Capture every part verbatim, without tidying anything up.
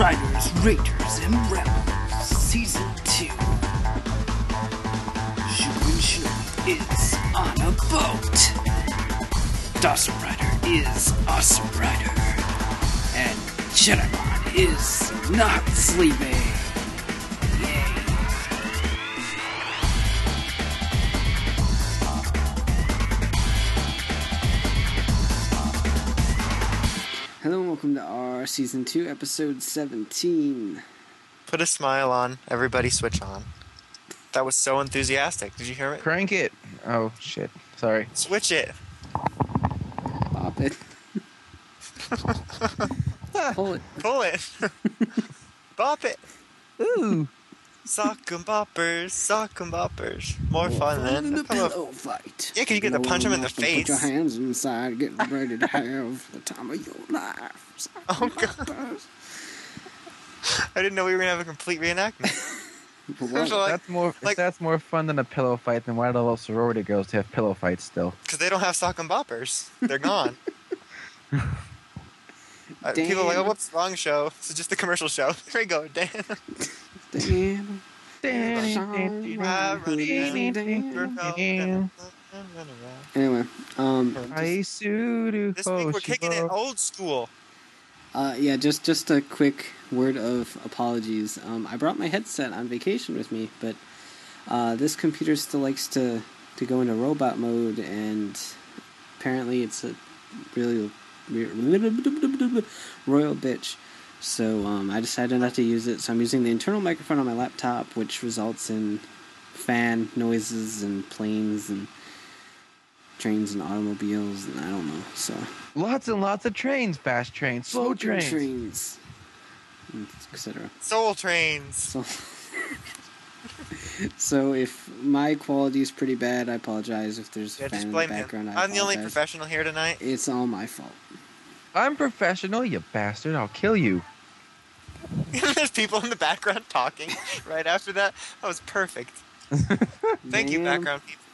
Riders, Raiders, and Rebels, Season two. Shuin Shinobi is on a boat. Dawson Rider is Awesome Rider. And Jedimon is not sleeping. Yay. Hello and welcome to our Season two, Episode seventeen. Put a smile on. Everybody switch on. That was so enthusiastic. Did you hear it? Crank it. Oh, shit. Sorry. Switch it. Pop it. Pull it. Pull it. Bop it. Ooh. Sock 'em boppers. Sock 'em boppers. More fun Fun in than the a pillow. pillow fight. Yeah, 'cause you get to punch 'em in the Put face. your hands inside, get ready to have the time of your life. Oh, God. I didn't know we were going to have a complete reenactment. What? So, like, That's more. like- if that's more fun than a pillow fight, then why do all sorority girls have pillow fights still? Because they don't have sock 'em boppers. They're gone. Uh, people are like, oh, whoops, wrong show. This is just a commercial show. Here we go, Dan. Damn. Anyway, um, This week we're kicking it old school. uh, yeah, just just a quick word of apologies. Um, I brought my headset on vacation with me, but uh, this computer still likes to, to go into robot mode, and apparently it's a really royal bitch. So um, I decided not to use it. So I'm using the internal microphone on my laptop, which results in fan noises and planes and trains and automobiles, and I don't know. So Lots and lots of trains, fast trains, slow smoking trains. trains, et cetera. Soul trains. So, so if my quality is pretty bad, I apologize. If there's a Yeah, fan just in the blame him. background, I I'm the only apologize. professional here tonight. It's all my fault. I'm professional, you bastard. I'll kill you. There's people in the background talking right after that. That was perfect. Thank you, Damn. background people.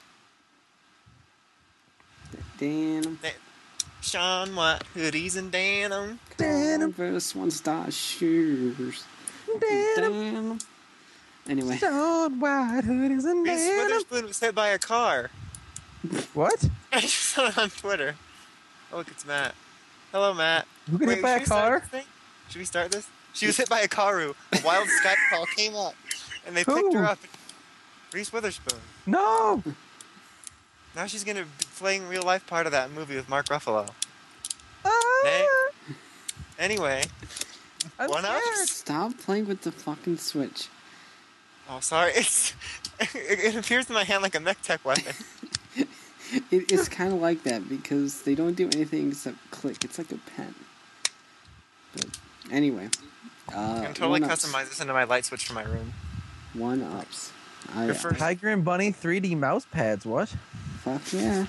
Damn. Sean White, hoodies and denim. Converse one star shoes. Damn. Anyway, Stone white hoodies and Reese denim. Witherspoon was hit by a car. What? I just saw it on Twitter. Oh, look, it's Matt. Hello, Matt. Who got hit by should a we start car? this thing? Should we start this? She was hit by a Karu. A wild Skype call came up, and they picked Who? her up. Reese Witherspoon. No. Now she's gonna be playing real life part of that movie with Mark Ruffalo. Ah, Hey. Anyway, I'm one up. scared. stop playing with the fucking Switch. Oh, sorry. It's it, it appears in my hand like a mech tech weapon. It, it's kind of like that because they don't do anything except click. It's like a pen. But anyway, uh, I can totally one-ups. customize this into my light switch for my room. One ups. I, Your first- Tiger and Bunny three D mouse pads. What? Fuck yeah.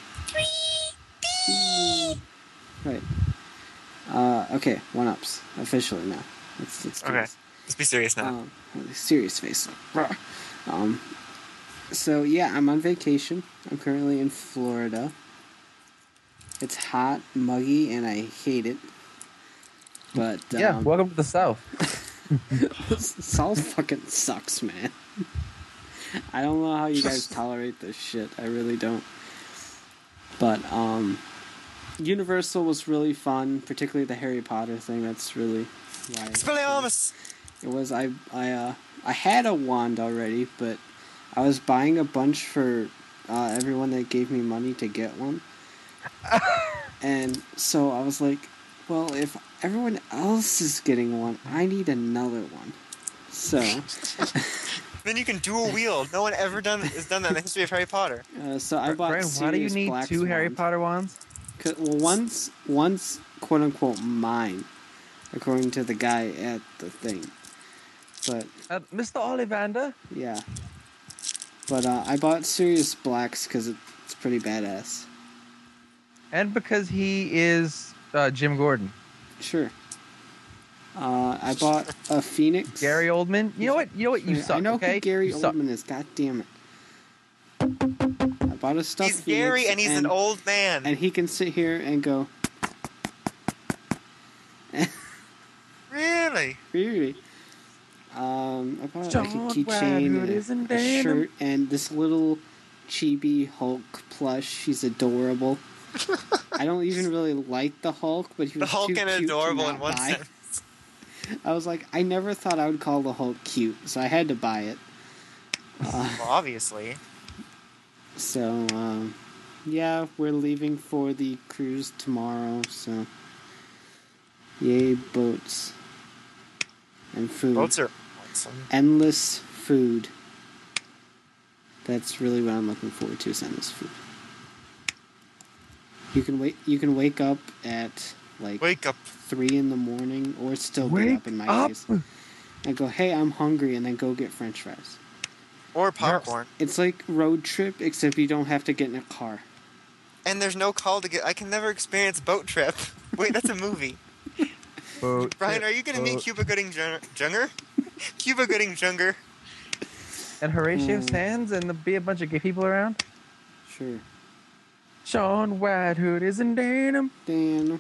Right. Uh, okay, one ups. Officially now. Let's, let's do Okay. this. Let's be serious now. Um, serious face. Um, so yeah, I'm on vacation. I'm currently in Florida. It's hot, muggy, and I hate it. But um, Yeah. Welcome to the South. South fucking sucks, man. I don't know how you guys tolerate this shit. I really don't. But um, Universal was really fun, particularly the Harry Potter thing. That's really why Expelliarmus! it was. I I uh I had a wand already, but I was buying a bunch for uh, everyone that gave me money to get one. And so I was like, well, if everyone else is getting one, I need another one. So, Then you can dual wield. No one ever done has done that in the history of Harry Potter. uh, so I bought. Brian, why do you Sirius need Black's two Harry wand. Potter wands? 'Cause- Well, one's one's quote unquote mine, according to the guy at the thing. But Uh, Mister Ollivander? yeah, but uh, I bought Sirius Black's because it, it's pretty badass. And because he is uh, Jim Gordon. Sure. Uh, I bought a Phoenix. Gary Oldman? You know what? You know what? You Yeah, suck, I know okay? who Gary You suck. Oldman is. God damn it. I bought a stuffed He's Gary Phoenix, and he's an old man. And he can sit here and go. Really? keychain Red and Hood isn't a, a denim. shirt and this little chibi Hulk plush. He's adorable. I don't even really like the Hulk, but he The was Hulk too and cute adorable to in not one buy. sentence. I was like, I never thought I would call the Hulk cute, so I had to buy it. Uh, Well, obviously. so, um, yeah, we're leaving for the cruise tomorrow, so yay, boats. And food. Boats are awesome. Endless food. That's really what I'm looking forward to, is endless food. You can wait. You can wake up at like Wake up. three in the morning, or still be Wake up in my up. case, and go, "Hey, I'm hungry," and then go get French fries. Or popcorn. It's like road trip, except you don't have to get in a car. And there's no call to get. I can never experience boat trip. Wait, that's a movie. Boat Brian, trip, are you going to meet boat- Cuba Gooding Jun- Junger? Cuba Gooding Junger. and Horatio Mm. Sands and the be a bunch of gay people around? Sure. Sean White Hood isn't denim. Dan.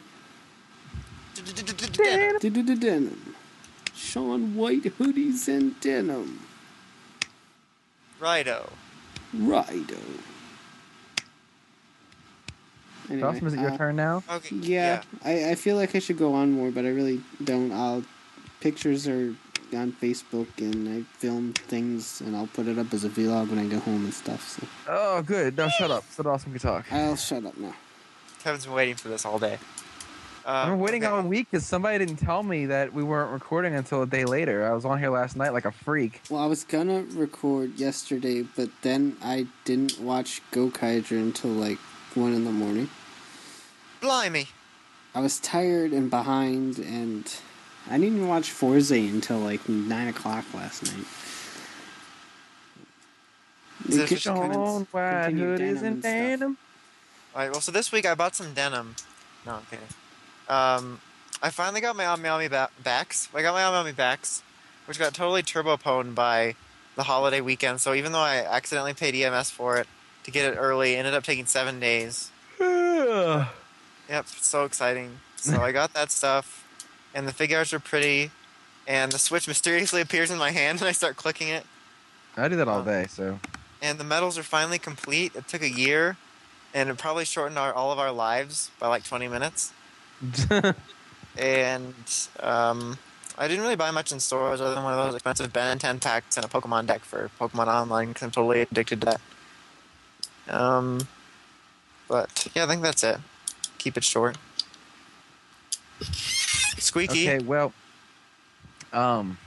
Denim. Denim. Sean White hoodies and denim. Righto. Righto. Anyway, Dawson, is it your uh, turn now? Okay. Yeah, I, I feel like I should go on more, but I really don't. I'll pictures are on Facebook, and I film things, and I'll put it up as a vlog when I go home and stuff. So Oh, good. Now shut up so Dawson can talk. I'll shut up now. Kevin's been waiting for this all day. Uh, I've been waiting okay. all week because somebody didn't tell me that we weren't recording until a day later. I was on here last night like a freak. Well, I was gonna record yesterday, but then I didn't watch Gokaiger until like one in the morning. Blimey. I was tired and behind, and I didn't even watch Forza until like nine o'clock last night. Is it Could- just a continue Sean White Hood denim isn't and stuff. denim. Alright, well, so this week I bought some denim. No, I'm kidding. Um, I finally got my Ami Ami ba- backs. I got my Ami Ami backs, which got totally turbo pwned by the holiday weekend. So even though I accidentally paid E M S for it to get it early, it ended up taking seven days. Ugh. Yep, so exciting. So I got that stuff, and the figures are pretty, and the Switch mysteriously appears in my hand, and I start clicking it. I do that all Oh. day, so. And the medals are finally complete. It took a year, and it probably shortened our, all of our lives by like twenty minutes. And um, I didn't really buy much in stores other than one of those expensive Ben and ten packs and a Pokemon deck for Pokemon Online because I'm totally addicted to that. Um, but yeah, I think that's it. Keep it short. Squeaky. Okay, well, um,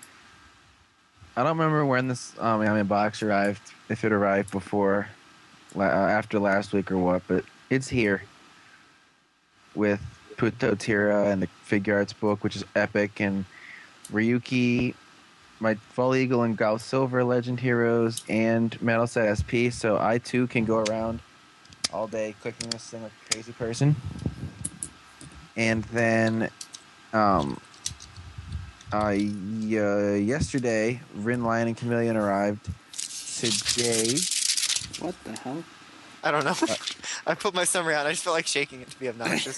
I don't remember when this um, Miami box arrived, if it arrived before, la- uh, after last week or what, but it's here with Puto Tira and the Figure Arts book, which is epic, and Ryuki, my Fall Eagle and Gal Silver Legend Heroes, and Metal Set S P, so I too can go around all day clicking this thing like a crazy person. And then, um, uh, y- uh, yesterday, Rin, Lion, and Chameleon arrived. Today, What the hell? I don't know. I pulled my summary out. I just felt like shaking it to be obnoxious.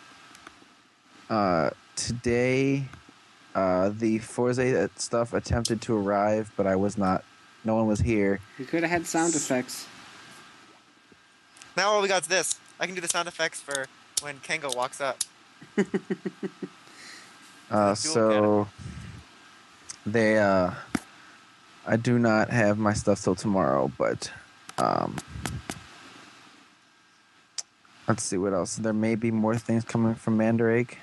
uh, today, uh, the Forza stuff attempted to arrive, but I was not. No one was here. You could have had sound effects. Now all we got is this. I can do the sound effects for when Kengo walks up. Uh, Dual so they, uh, I do not have my stuff till tomorrow, but, um, let's see what else. There may be more things coming from Mandrake.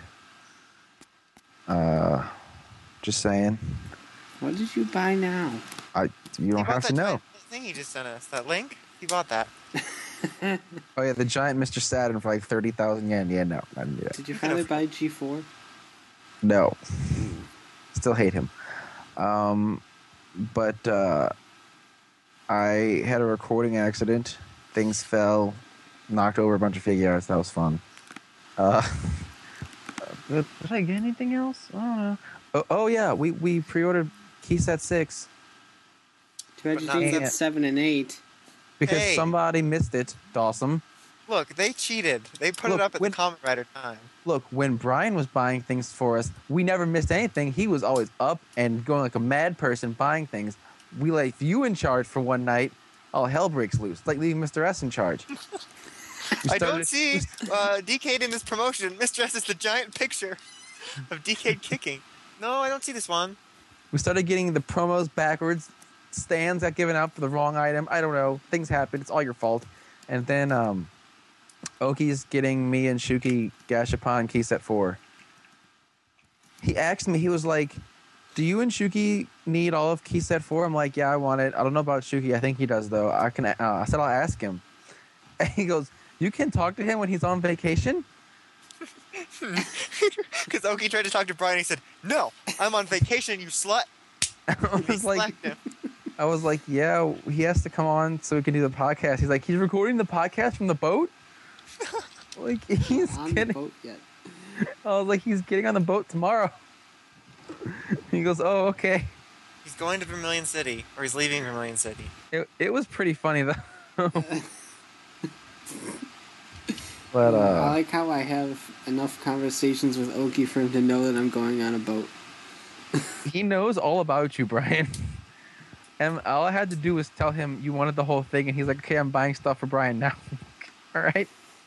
Uh, just saying. What did you buy now? I you He don't bought have that to know. giant thing he just sent us. That link? He bought that. Oh yeah, the giant Mister Saturn for like thirty thousand yen. Yeah, no, I didn't do that. Did you finally buy G four? No, still hate him. Um, but uh, I had a recording accident. Things fell, knocked over a bunch of figure arts. That was fun. Uh, did, did I get anything else? I don't know. Oh, oh yeah, we we pre-ordered Keyset six Too bad But you not didn't that. get seven and eight. because Hey. somebody missed it. Dawson. Look, they cheated. They put Look, it up at when- the comment writer time. Look, when Brian was buying things for us, we never missed anything. He was always up and going like a mad person buying things. we let you in charge for one night, all hell breaks loose. It's like leaving Mister S in charge. We I started- don't see uh, D K in this promotion. Mister S is the giant picture of D K kicking. No, I don't see this one. We started getting the promos backwards. Stands got given out for the wrong item. I don't know. Things happen. It's all your fault. And then um, Oki's getting me and Shuki Gashapon key set four. He asked me, he was like, do you and Shuki need all of key set four? I'm like, yeah, I want it. I don't know about Shuki. I think he does, though. I can. Uh, I said I'll ask him. And he goes, you can talk to him when he's on vacation? Because Oki tried to talk to Brian. He said, "No, I'm on vacation, you slut." I He was like, slacked him. I was like, yeah, he has to come on so we can do the podcast. He's like, he's recording the podcast from the boat? Like, he's On the getting, boat yet? I was like, he's getting on the boat tomorrow. He goes, oh, okay. He's going to Vermilion City, or he's leaving Vermilion City. It, it was pretty funny, though. But, I uh, like how I have enough conversations with Oki for him to know that I'm going on a boat. he knows all about you, Brian. And all I had to do was tell him you wanted the whole thing, and he's like, okay, I'm buying stuff for Brian now. All right.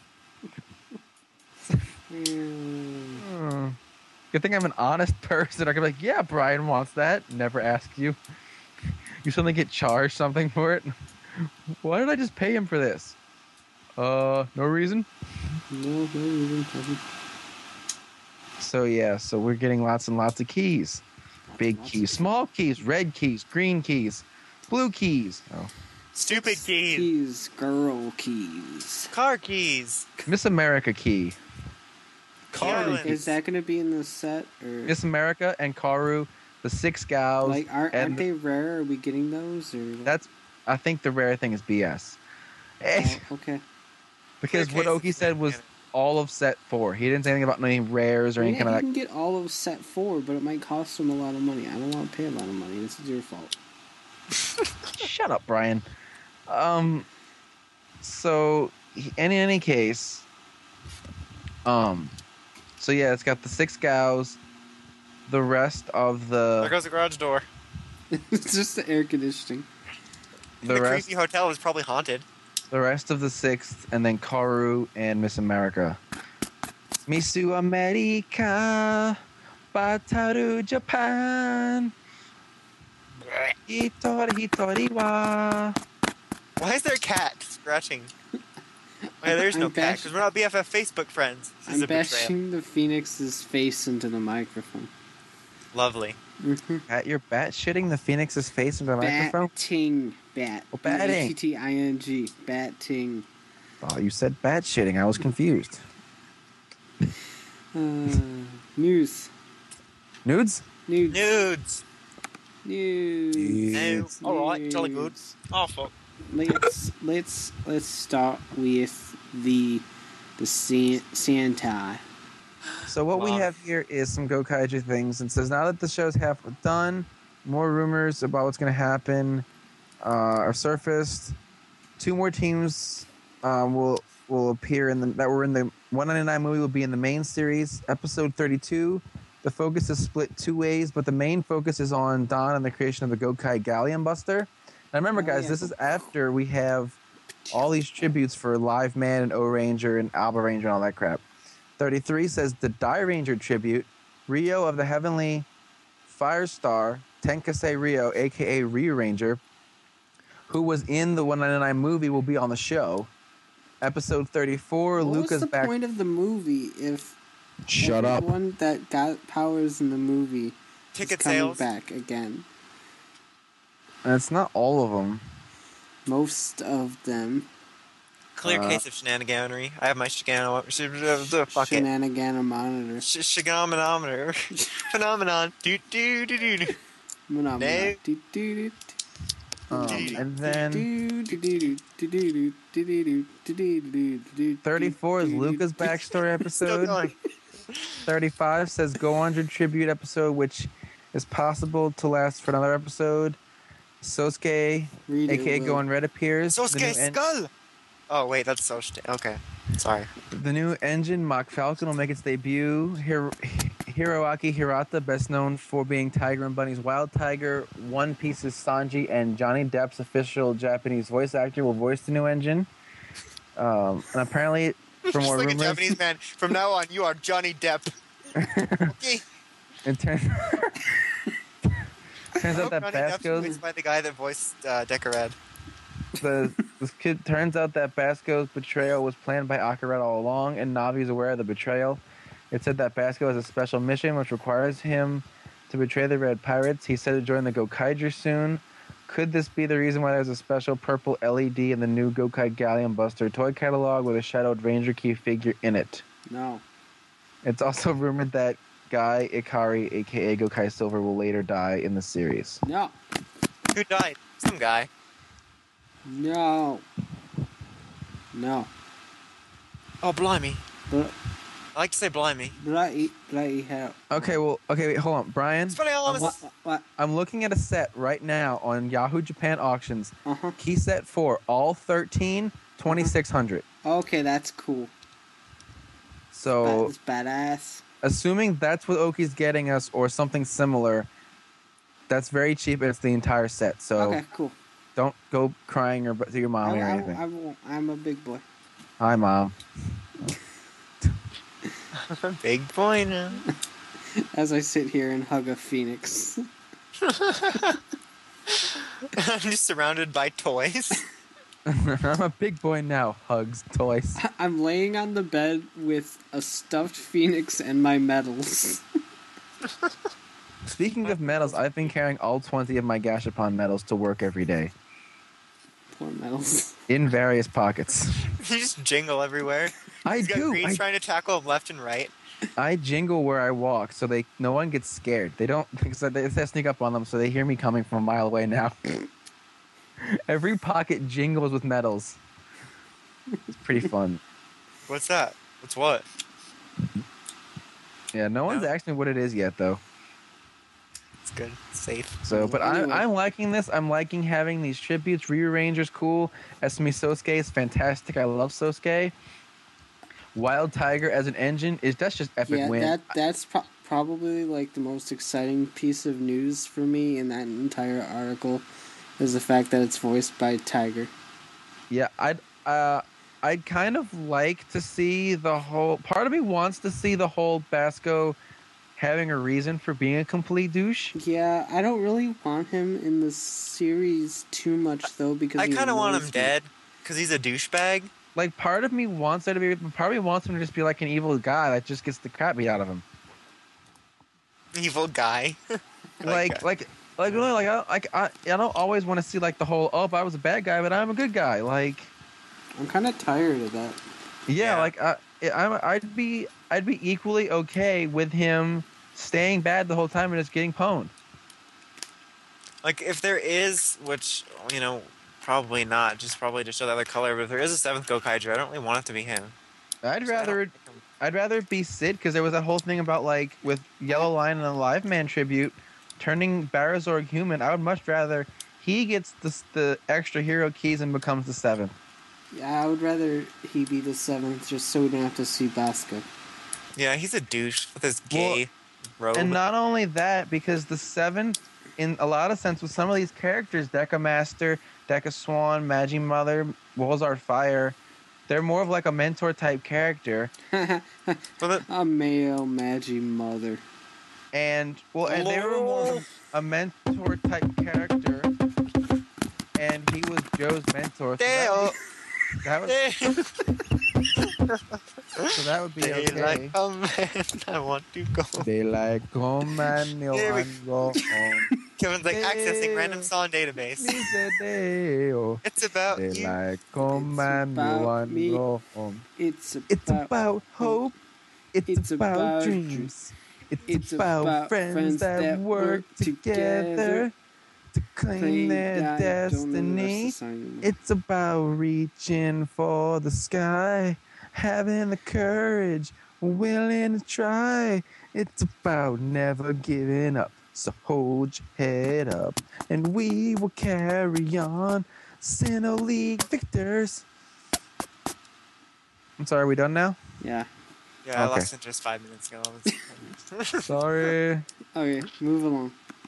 Mm. Hmm. Good thing I'm an honest person. I can be like, yeah, Brian wants that. Never ask you. You suddenly get charged something for it. Why did I just pay him for this? Uh, no reason. No, no reason. Doesn't- So yeah, so we're getting lots and lots of keys. Big Lots keys, of- small keys, red keys, green keys, blue keys. Oh. Stupid keys. Keys, girl keys. Car keys. Miss America key. Karu. Is that going to be in the set? Or Miss America and Karu, the six gals. like, aren't, aren't and they rare? Are we getting those? Or That's, I think the rare thing is B S. oh, okay. Because Clear what case Oki of said was shenanigans. all of set four. He didn't say anything about any rares or I mean, anything you like can get all of set four, but it might cost them a lot of money. I don't want to pay a lot of money. This is your fault. that. Shut up, Brian. Um, so he- in any case, um, so yeah, it's got the six gals, the rest of There the goes the garage door. It's just the air conditioning. the The, rest creepy hotel is probably haunted. the rest of the sixth, and then Karu and Miss America. Misu America, Bataru Japan, Hitori Hitori wa. Why is there a cat scratching? Why, there's no I'm cat, bash- because we're not B F F Facebook friends. This is I'm a betrayal. bashing the Phoenix's face into the microphone. Lovely. Mm-hmm. At your bat shitting the Phoenix's face into the microphone? Batting. Bat. Oh, batting. B A T T I N G. Batting. Oh, you said bat shitting. I was confused. Uh, news. Nudes? Nudes. Nudes. News. Nudes. No. Alright, jolly good. News. Oh, fuck. Let's let's let's start with the the San- Sentai. So what we Mom. have here is some Gokaiju things. And says now that the show's half done, more rumors about what's going to happen uh, are surfaced. Two more teams um, will will appear in the that were in the one ninety-nine movie will be in the main series, episode thirty-two. The focus is split two ways, but the main focus is on Don and the creation of the Gokai Galleon Buster. Now remember, Oh, guys, yeah. this is after we have all these tributes for Live Man and O Ranger and Alba Ranger and all that crap. thirty-three says the Die Ranger tribute, Rio of the Heavenly Firestar, Tenkasei Rio, aka Rio Ranger, who was in the one ninety-nine movie, will be on the show. Episode thirty-four, What Luca's was the back. point of the movie if Shut up. everyone that got powers in the movie Ticket is coming sales. back again? And it's not all of them. Most of them. Clear Uh, case of shenaniganery. I have my shenanigan. Fuck it. Shenanigan monitor. Sh- Shiganometer. Phenomenon. Do do do do do. Phenomena. No. Do, do, do, Um, Dee-dee. and then do, do, do, do, do, do, do, do, do, do, do, do, do, thirty-four is do, do, Luca's do. backstory Still episode. going. thirty-five says Go Under tribute episode, which is possible to last for another episode. Sosuke, Read it, aka Will. Go on Red, appears. The Sosuke new, en- Skull. Oh wait, that's so. St- okay, sorry. the new engine Mock Falcon will make its debut. Hir- Hiroaki Hirata, best known for being Tiger and Bunny's Wild Tiger, One Piece's Sanji, and Johnny Depp's official Japanese voice actor, will voice the new engine. Um, and apparently, for Just more like rumors, a Japanese man. From now on, you are Johnny Depp. Okay. it turns turns I out hope that Johnny Depp's Basco's voiced by the guy that voiced uh, Deckard. the this kid turns out that Basco's betrayal was planned by Akaret all along, and Navi is aware of the betrayal. It said that Basco has a special mission which requires him to betray the Red Pirates. He's set to join the Gokaiger soon. Could this be the reason why there's a special purple L E D in the new Gokai Galleon Buster toy catalog with a shadowed Ranger Key figure in it? No. It's also rumored that Guy Ikari, aka Gokai Silver, will later die in the series. No. Who died? Some guy. No. No. Oh, blimey. But, I like to say blimey. bloody, bloody hell. Okay, well, okay, wait, hold on, Brian. It's funny how I'm, I'm What? What? I'm looking at a set right now on Yahoo Japan Auctions. Uh-huh. Key set four, all thirteen, twenty-six hundred. Okay, that's cool. So, That's badass. assuming that's what Oki's getting us or something similar, that's very cheap and it's the entire set. So, Okay, cool. don't go crying or to your mommy I, or I, anything. I, won't. I'm a big boy. Hi, Mom. a big boy now. As I sit here and hug a phoenix. I'm just surrounded by toys. I'm a big boy now. Hugs, toys. I'm laying on the bed with a stuffed phoenix and my medals. Speaking of medals, I've been carrying all twenty of my Gashapon medals to work every day. Poor medals. In various pockets. You just jingle everywhere. I He's got do. Greens I, trying to tackle him left and right. I jingle where I walk, so they no one gets scared. They don't because they, they sneak up on them, so they hear me coming from a mile away now. Every pocket jingles with medals. It's pretty fun. What's that? What's what? Yeah, no one's No. asked me what it is yet, though. It's good. It's safe. So, but Anyway. I, I'm liking this. I'm liking having these tributes. Ryu Ranger's cool. Esme Sosuke is fantastic. I love Sosuke. Wild Tiger as an engine is that's just epic Yeah, win. that that's pro- probably like the most exciting piece of news for me in that entire article is the fact that it's voiced by Tiger. Yeah, I'd uh, I'd kind of like to see the whole. Part of me wants to see the whole Basco having a reason for being a complete douche. Yeah, I don't really want him in the series too much though because I he kind of want him annoys me. dead because he's a douchebag. Like, part of me wants there to be, part of me wants him to just be like an evil guy that just gets the crap beat out of him. Evil guy. Like, uh, like, like, really, like, I, like, I, I don't always want to see like the whole, oh, I was a bad guy, but I'm a good guy. Like, I'm kind of tired of that. yeah, Yeah. like, I, I'm, I'd be, I'd be equally okay with him staying bad the whole time and just getting pwned. Like, if there is, which, you know, probably not, just probably to show the other color, but if there is a seventh Gokaiger, I don't really want it to be him. I'd So I don't rather, like him. I'd rather it be Sid because there was that whole thing about like with Yellow Lion and the Live Man tribute turning Barazorg human. I would much rather he gets the the extra hero keys and becomes the seventh. Yeah, I would rather he be the seventh just so we don't have to see Basco. Yeah, he's a douche with his gay robe. And not only that, because the seventh, in a lot of sense, with some of these characters, Deca Master, Deca Swan, Magi Mother, Wolzard Fire, they're more of like a mentor type character. But the, A male Magi Mother. And well, and they were more of a mentor type character. And he was Joe's mentor. So Dale. that, would, that would so that would be They okay. like a man, I want to go. They like home and you There we- want to go home. Kevin's like accessing Dale. random song database. Dice Deo. It's about They you. like home It's and you about want to me. go home. It's about, It's about hope. It's, It's about, about dreams. It's, it's about, about friends, friends that, that work work together, together to claim claim their that- I don't know the destiny. rest of the song anymore. It's about reaching for the sky, having the courage, willing to try. It's about never giving up. So hold your head up, and we will carry on. Sinnoh League victors. I'm sorry, are we done now? Yeah. Yeah, I Okay. lost interest five minutes ago. It's- Sorry. Okay, move along.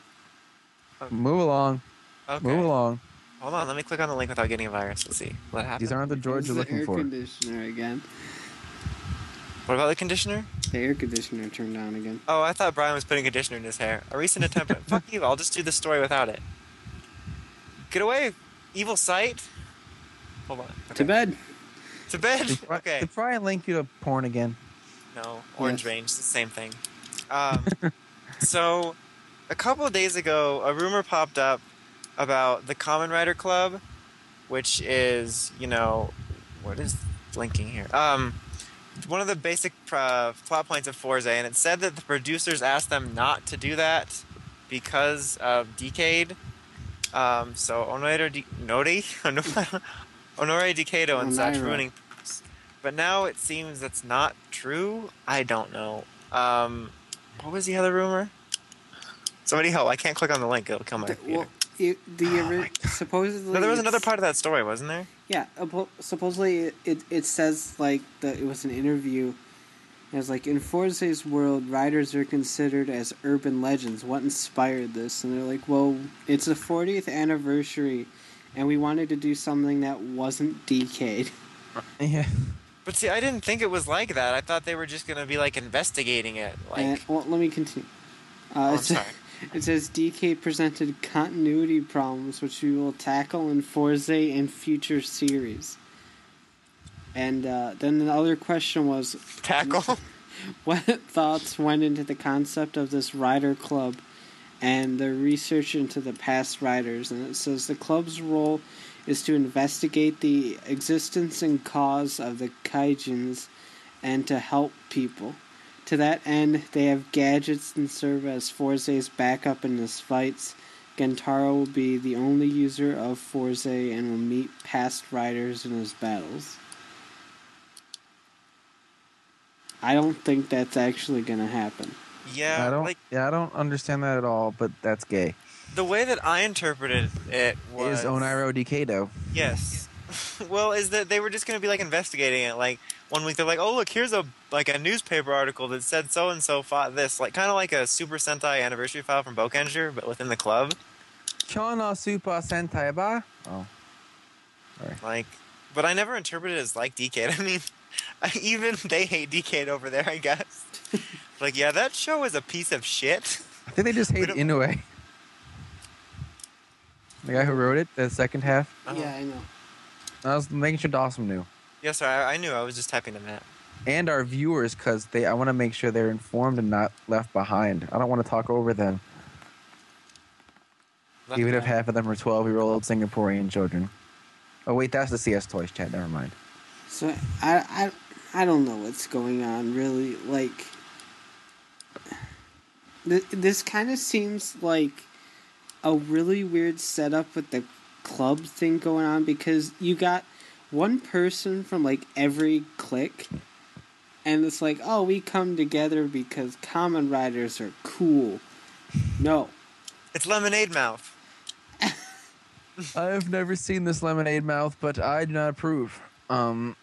Move along. Okay. Move along. Hold on, let me click on the link without getting a virus. Let's see what happens. These aren't the droids It's you're the looking air for. conditioner again. What about the conditioner? The air conditioner turned on again. Oh, I thought Brian was putting conditioner in his hair. A recent attempt at fuck you, I'll just do the story without it. Get away, evil sight. Hold on. Okay. To bed. To bed. Did, Bri- Okay. did Brian link you to porn again? No, Orange Yes. Range, it's the same thing. Um, so, a couple of days ago, a rumor popped up about the Kamen Rider Club, which is, you know, what is blinking here? Um, one of the basic uh, plot points of Forza, and it said that the producers asked them not to do that because of Decade. Um, so Honore Di- Nori? Honore Decado and such Onaira. ruining. But now it seems that's not true. I don't know. Um, what was the other rumor? Somebody help! I can't click on the link; it'll kill my The, computer. well, it, the Oh my ori- supposedly. No, there was it's- another part of that story, wasn't there? Yeah, apo- supposedly it, it, it says like that it was an interview. It was like in Forza's world, riders are considered as urban legends. What inspired this? And they're like, well, it's the fortieth anniversary, and we wanted to do something that wasn't Decade. Yeah. But see, I didn't think it was like that. I thought they were just gonna be like investigating it. Like, And, well, let me continue. Uh, oh, I'm it, sa- sorry. it says D K presented continuity problems, which we will tackle in Forza and future series. And uh, then the other question was, Tackle. what thoughts went into the concept of this rider club and the research into the past riders? And it says the club's role is to investigate the existence and cause of the kaijins and to help people. To that end, they have gadgets and serve as Forza's backup in his fights. Gentaro will be the only user of Forza and will meet past riders in his battles. I don't think that's actually gonna happen. Yeah, I don't. like yeah, I don't understand that at all. But that's gay. the way that I interpreted it was Is Onairo Decado? Yes. Well, is that they were just going to be like investigating it. Like one week they're like, "Oh, look, here's a like a newspaper article that said so and so fought this." Like kind of like a Super Sentai anniversary file from Bokenger, but within the club. Kyona Super Sentai ba? Oh. Like, but I never interpreted it as like Decade. I mean, even they hate Decade over there, I guess. Like, yeah, that show is a piece of shit. I think they just We hate don't- Inoue. The guy who wrote it, the second half. Uh-huh. Yeah, I know. I was making sure Dawson knew. Yes, sir. I, I knew. I was just typing to Matt. And our viewers, because they, I want to make sure they're informed and not left behind. I don't want to talk over them, Left even if behind. half of them are twelve-year-old Singaporean children. Oh wait, that's the C S Toys chat. Never mind. So I, I, I don't know what's going on really. Like, th- this kind of seems like a really weird setup with the club thing going on because you got one person from like every clique, and it's like, oh, we come together because Kamen Riders are cool. No, It's Lemonade Mouth. I've never seen this Lemonade Mouth, but I do not approve. Um,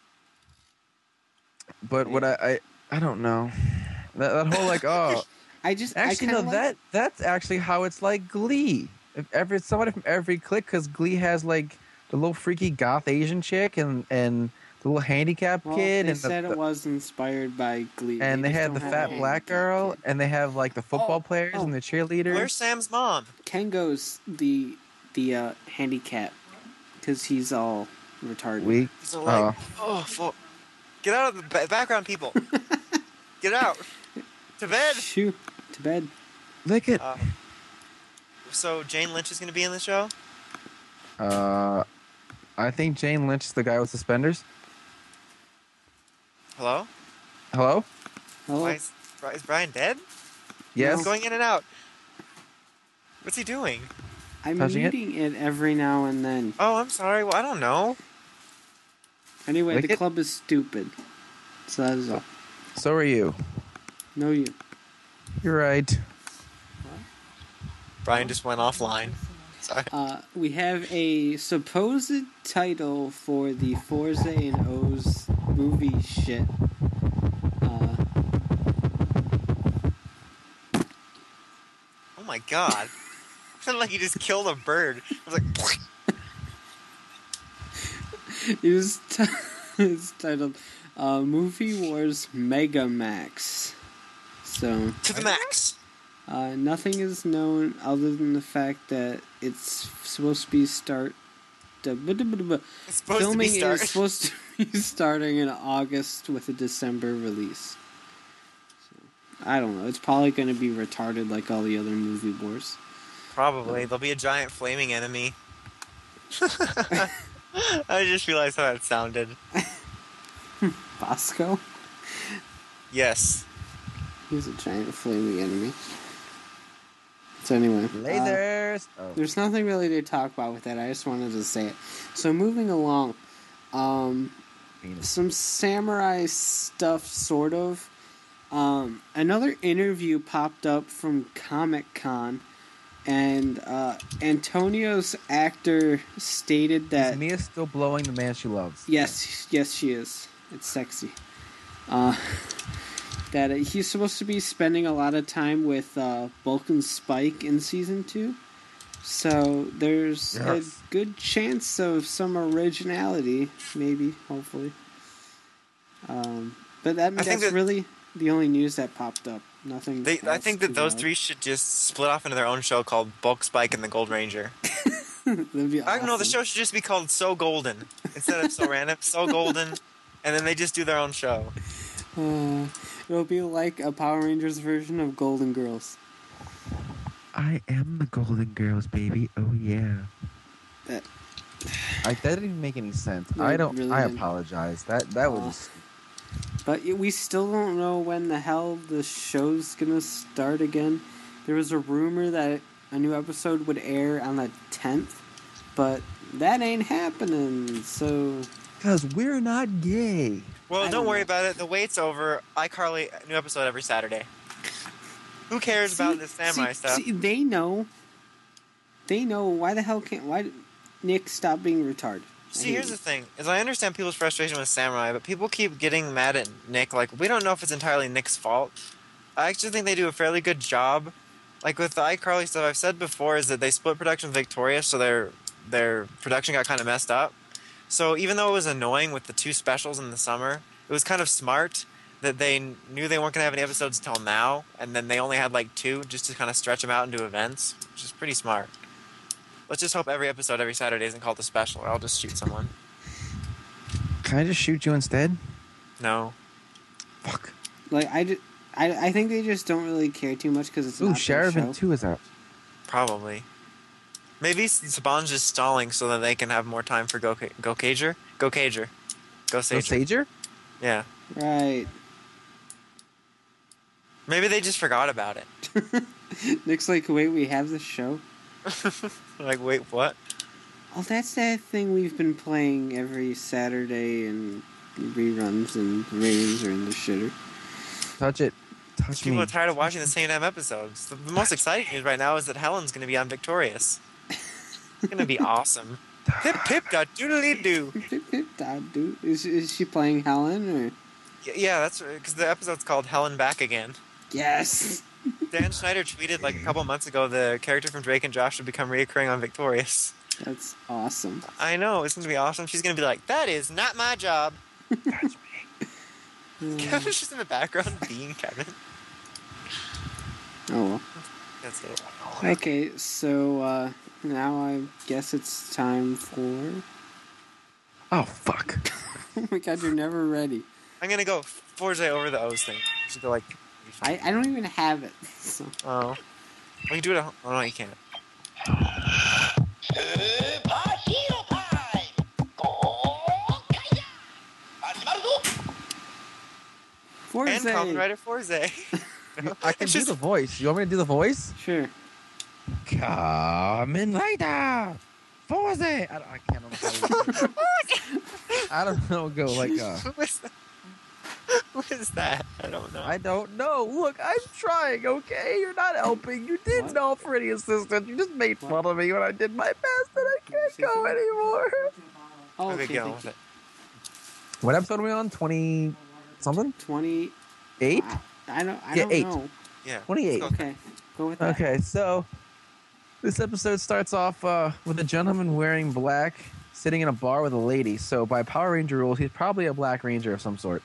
but what I, I, I don't know. That, that whole like, oh, I just actually I no, kinda that that's actually how it's like Glee. If every somebody from every clique, because Glee has like the little freaky goth Asian chick and and the little handicapped Well, kid they and the, said the- it was inspired by Glee, and they just had the don't have fat a black handicap girl kid. and they have like the football Oh, players oh. and the cheerleaders. Where's Sam's mom? Kengo's the the uh, handicap because he's all retarded. Weak. So like, Oh. oh, fuck. Get out of the ba- background, people. Get out. To bed. Shoo, to bed. Lick it. Um, so Jane Lynch is going to be in the show? Uh, I think Jane Lynch is the guy with suspenders. Hello? Hello? Oh, Why is, is Brian dead? Yes. He's going in and out. What's he doing? I'm touching it? muting it? every now and then. Oh, I'm sorry. Well, I don't know. Anyway, Lick the it? club is stupid. So that is all. So are you. No, you. You're right. Brian just went offline. Sorry. Uh, we have a supposed title for the Forza and O's movie shit. Uh, my god. It sounded like you just killed a bird. I was like, It was t- it's titled uh, Movie Wars Megamax. So to the max. uh, nothing is known other than the fact that it's supposed to be start. Uh, It's supposed filming to be start. is supposed to be starting in August with a December release. So, I don't know. It's probably going to be retarded like all the other movie wars. Probably. There'll be a giant flaming enemy. I just realized how that sounded. Bosco? Yes. He's a giant flaming enemy. So anyway. uh, Lasers. oh. There's nothing really to talk about with that. I just wanted to say it. So moving along, um, Penis. some samurai stuff, sort of. Um, another interview popped up from Comic Con, and uh, Antonio's actor stated that Is Mia still blowing the man she loves? yes, yes, she is. It's sexy. Uh, that he's supposed to be spending a lot of time with uh, Bulk and Spike in season two. So there's Yes. a good chance of some originality, maybe, hopefully. Um, but that, I that's think that- really the only news that popped up. Nothing. They, I else think that too those wild. three should just split off into their own show called Bulk Spike and the Gold Ranger. That'd be I don't know, the awesome. show should just be called So Golden. Instead of So Random, So Golden. And then they just do their own show. Uh, it'll be like a Power Rangers version of Golden Girls. I am the Golden Girls, baby. Oh yeah. That- I, that didn't even make any sense. No, I it don't. really I didn't. apologize. That that was. Aw. Just, But we still don't know when the hell the show's gonna start again. There was a rumor that a new episode would air on the tenth, but that ain't happening, so... Because we're not gay. Well, I don't don't worry know. about it. The wait's over. iCarly, new episode every Saturday. Who cares See- about this samurai see, stuff? See, they know. They know. Why the hell can't... Why did Nick stop being retarded? I See, hate here's you. the thing: is I understand people's frustration with Samurai, but people keep getting mad at Nick. Like, we don't know if it's entirely Nick's fault. I actually think they do a fairly good job. Like with the iCarly stuff, I've said before is that they split production with Victoria, so their their production got kind of messed up. So even though it was annoying with the two specials in the summer, it was kind of smart that they knew they weren't going to have any episodes till now, and then they only had like two just to kind of stretch them out into events, which is pretty smart. Let's just hope every episode every Saturday isn't called a special, or I'll just shoot someone. Can I just shoot you instead? No. Fuck. Like, I, ju- I, I think they just don't really care too much because it's Ooh, not their show. Sherivan two is out. Probably. Maybe Saban's just stalling so that they can have more time for Go Go Cager? Go Cager. Go So Sager. Sager? Yeah. Right. Maybe they just forgot about it. Nick's like, wait, we have this show? Like, wait, what? Oh, that's that thing we've been playing every Saturday and reruns and ratings are in the shitter. Touch it. Touch People me. are tired of watching the same damn episodes. The, the most exciting news right now is that Helen's going to be on Victorious. It's going to be awesome. Pip pip da doodly doo. Pip, pip, dad, dude. Is, is she playing Helen or? Y- Yeah, that's because the episode's called Helen Back Again. Yes! Dan Schneider tweeted like a couple months ago the character from Drake and Josh would become reoccurring on Victorious. That's awesome. I know, it's going to be awesome. She's going to be like, that is not my job. Touch me. Kevin's just in the background being Kevin. Oh well. That's it. Okay, so uh, now I guess it's time for... Oh, fuck. Oh my god, you're never ready. I'm going to go Forza over the O's thing. Just go like... I, I don't even have it. So. Oh. We can do it at home. Oh, no, you can't. Forza! And Kamen Rider Forza. I can It's do just- the voice. You want me to do the voice? Sure. Coming later. Forza. I, don't, I can't know. I don't know. Go like. Uh, Who is that? Who is that? I don't know. I don't know. Look, I'm trying. Okay, you're not helping. You didn't What? offer any assistance. You just made What? fun of me when I did my best, and I can't Say go something? anymore. Oh, okay, okay, go thank with you. it. What episode are we on? Twenty something? twenty... Eight? I don't, I Yeah, don't eight. know. Yeah. Twenty-eight. Let's go. Okay. Go with that. Okay, so this episode starts off uh, with a gentleman wearing black sitting in a bar with a lady. So by Power Ranger rules, he's probably a Black Ranger of some sort.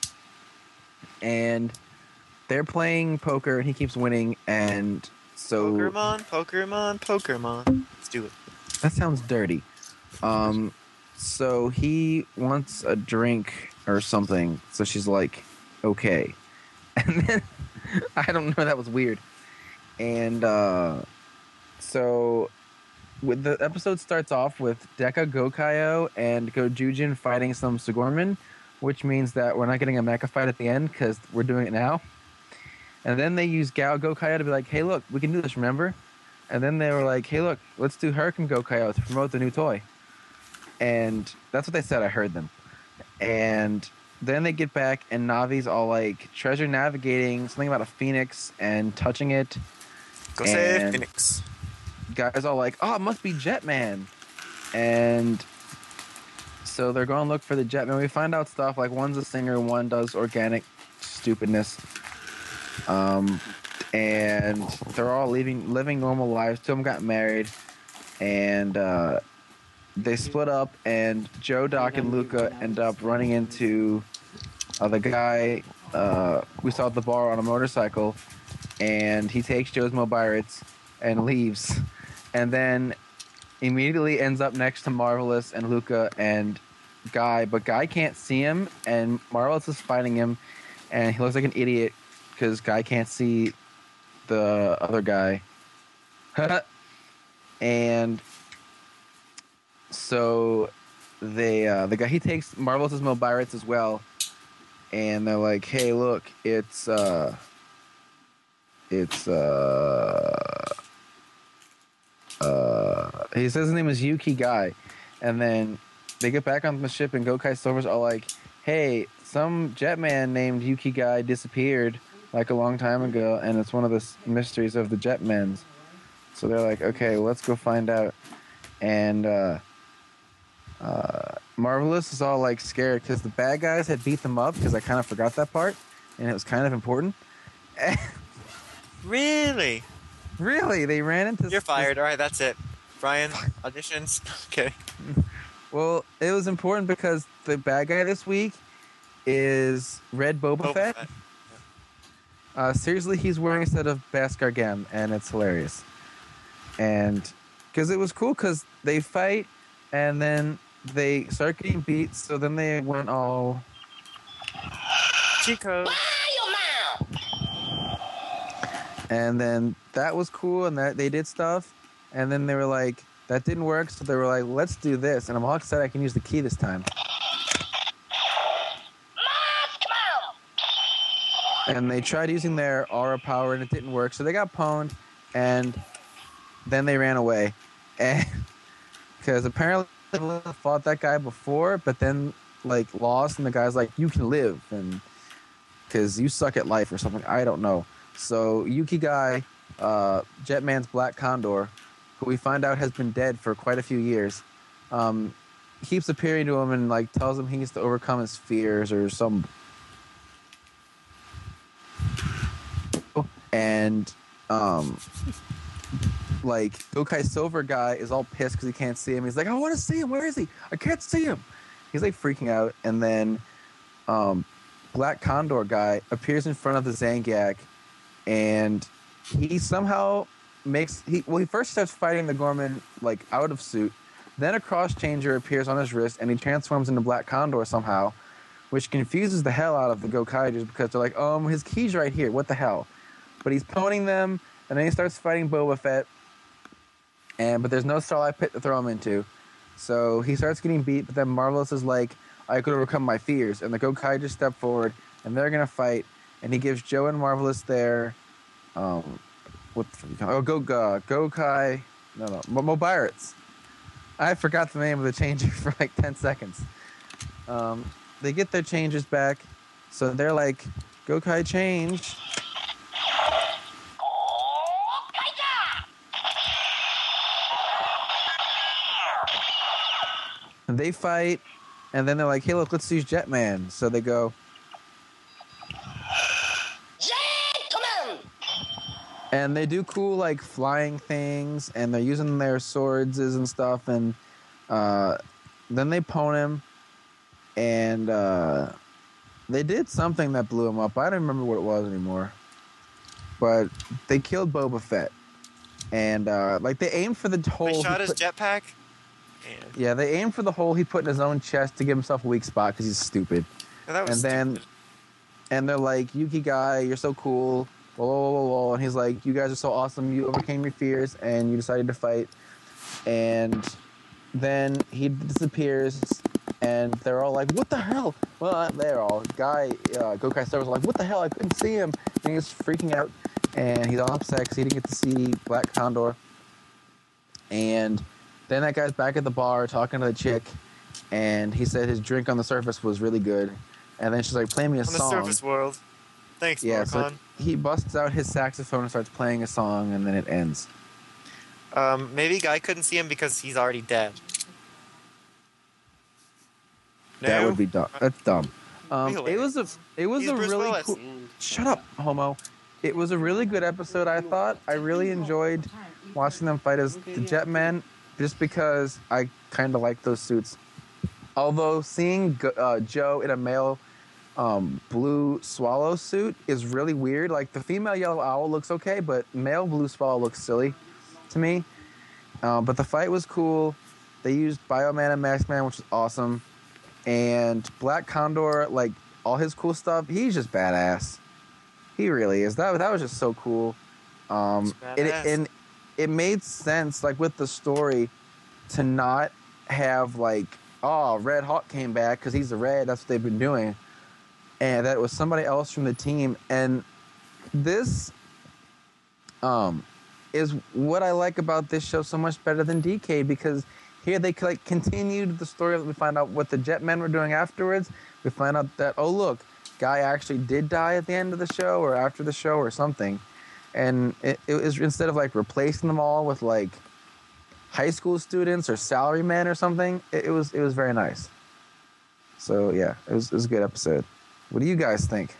And they're playing poker, and he keeps winning. And so Pokemon, Pokemon, Pokemon. Let's do it. that sounds dirty. Um, so he wants a drink or something. So she's like, okay. And then I don't know, that was weird. And uh, so with the episode starts off with Deka Gokaio and Gojujin fighting some Sigorman, which means that we're not getting a mecha fight at the end because we're doing it now. And then they use Gao Gokaio to be like, hey, look, we can do this, remember? And then they were like, hey, look, let's do Hurricane Gokaio to promote the new toy. And that's what they said. I heard them. And then they get back, and Navi's all like treasure navigating, something about a phoenix and touching it. Go And save Phoenix. Guys all like, oh, it must be Jetman. And so they're going to look for the Jetman. We find out stuff like one's a singer, one does organic stupidness. Um, and they're all living living normal lives. Two of them got married, and uh, they split up. And Joe, Doc, and Luca end up running into uh, the guy uh, we saw at the bar on a motorcycle, and he takes Joe's Mobiritz and leaves, and then immediately ends up next to Marvelous and Luca and Guy, but Guy can't see him, and Marvelous is fighting him, and he looks like an idiot because Guy can't see the other guy. And so they uh, the guy he takes Marvelous's Mobiritz as well, and they're like, hey, look, it's uh it's uh uh he says his name is Yuki Guy, and then they get back on the ship, and Gokai Silver's all like, hey, some Jetman named Yuki Guy disappeared like a long time ago, and it's one of the s- mysteries of the Jetmans. So they're like, okay, well, let's go find out. And uh, uh, Marvelous is all like scared because the bad guys had beat them up, because I kind of forgot that part, and it was kind of important. Really? Really, they ran into... You're fired. All right, that's it. Brian, auditions. Okay. Well, it was important because the bad guy this week is Red Boba, Boba Fett. Fett. Uh, seriously, he's wearing a set of Beskar Gem, and it's hilarious. And because it was cool, because they fight, and then they start getting beat, so then they went all... Chico. And then that was cool, and that they did stuff, and then they were like, that didn't work, so they were like, let's do this, and I'm all excited I can use the key this time. And they tried using their aura power, and it didn't work, so they got pwned, and then they ran away. And because apparently they fought that guy before, but then like lost, and the guy's like, you can live, and because you suck at life or something, I don't know. So Yuki Guy, uh, Jetman's Black Condor, who we find out has been dead for quite a few years, um, keeps appearing to him and like tells him he needs to overcome his fears or some. And um, like Gokai Silver Guy is all pissed because he can't see him. He's like, I want to see him. Where is he? I can't see him. He's like freaking out. And then um, Black Condor Guy appears in front of the Zangiak, and he somehow makes he well he first starts fighting the Gorman like out of suit, then a cross changer appears on his wrist, and he transforms into Black Condor somehow, which confuses the hell out of the Gokaijus because they're like, um his key's right here, what the hell? But he's poning them, and then he starts fighting Boba Fett, and but there's no Starlight Pit to throw him into, so he starts getting beat. But then Marvelous is like, I could overcome my fears, and the Gokaijus step forward, and they're gonna fight. And he gives Joe and Marvelous their, um, what the, oh, go, go, Gokai, no, no, Mobiritz. I forgot the name of the changer for like ten seconds. Um, they get their changes back, so they're like, Gokai change. And they fight, and then they're like, hey, look, let's use Jetman. So they go, and they do cool like flying things, and they're using their swords and stuff, and uh, then they pwn him, and uh, they did something that blew him up. I don't remember what it was anymore, but they killed Boba Fett, and uh, like they aimed for the hole. They shot he his put- jetpack. And Yeah, they aimed for the hole he put in his own chest to give himself a weak spot because he's stupid. that was And then, stupid. and they're like, Yuki guy, you're so cool. Whoa, whoa, whoa, whoa. And he's like, you guys are so awesome. You overcame your fears and you decided to fight. And then he disappears, and they're all like, what the hell? Well, not they're all. Guy, uh, Gokai Star was like, what the hell? I couldn't see him. And he's freaking out. And he's all upset because he didn't get to see Black Condor. And then that guy's back at the bar talking to the chick. And he said his drink on the surface was really good. And then she's like, play me a On the song. surface world. Thanks, Yeah, Morcon. so he busts out his saxophone and starts playing a song, and then it ends. Um, maybe Guy couldn't see him because he's already dead. That No? would be dumb. That's dumb. Um, Really? it was a it was He's a Bruce really Willis. cool. And- Shut up, homo. It was a really good episode. I thought I really enjoyed watching them fight as the Jetmen, just because I kind of like those suits. Although seeing uh, Joe in a male um, blue swallow suit is really weird. Like the female yellow owl looks okay, but male blue swallow looks silly to me. Uh, but the fight was cool. They used Bioman and Maxman, which was awesome. And Black Condor, like all his cool stuff, he's just badass. He really is. That that was just so cool. Um, He's it, badass. and it made sense, like with the story, to not have like, oh, Red Hawk came back because he's a red. That's what they've been doing, and that it was somebody else from the team. And this, um, is what I like about this show so much better than D K, because here they like continued the story. We find out what the Jetmen were doing afterwards. We find out that, oh look, Guy actually did die at the end of the show or after the show or something. And it, it was, instead of like replacing them all with like high school students or salarymen or something, it, it was it was very nice. So yeah, it was, it was a good episode. What do you guys think?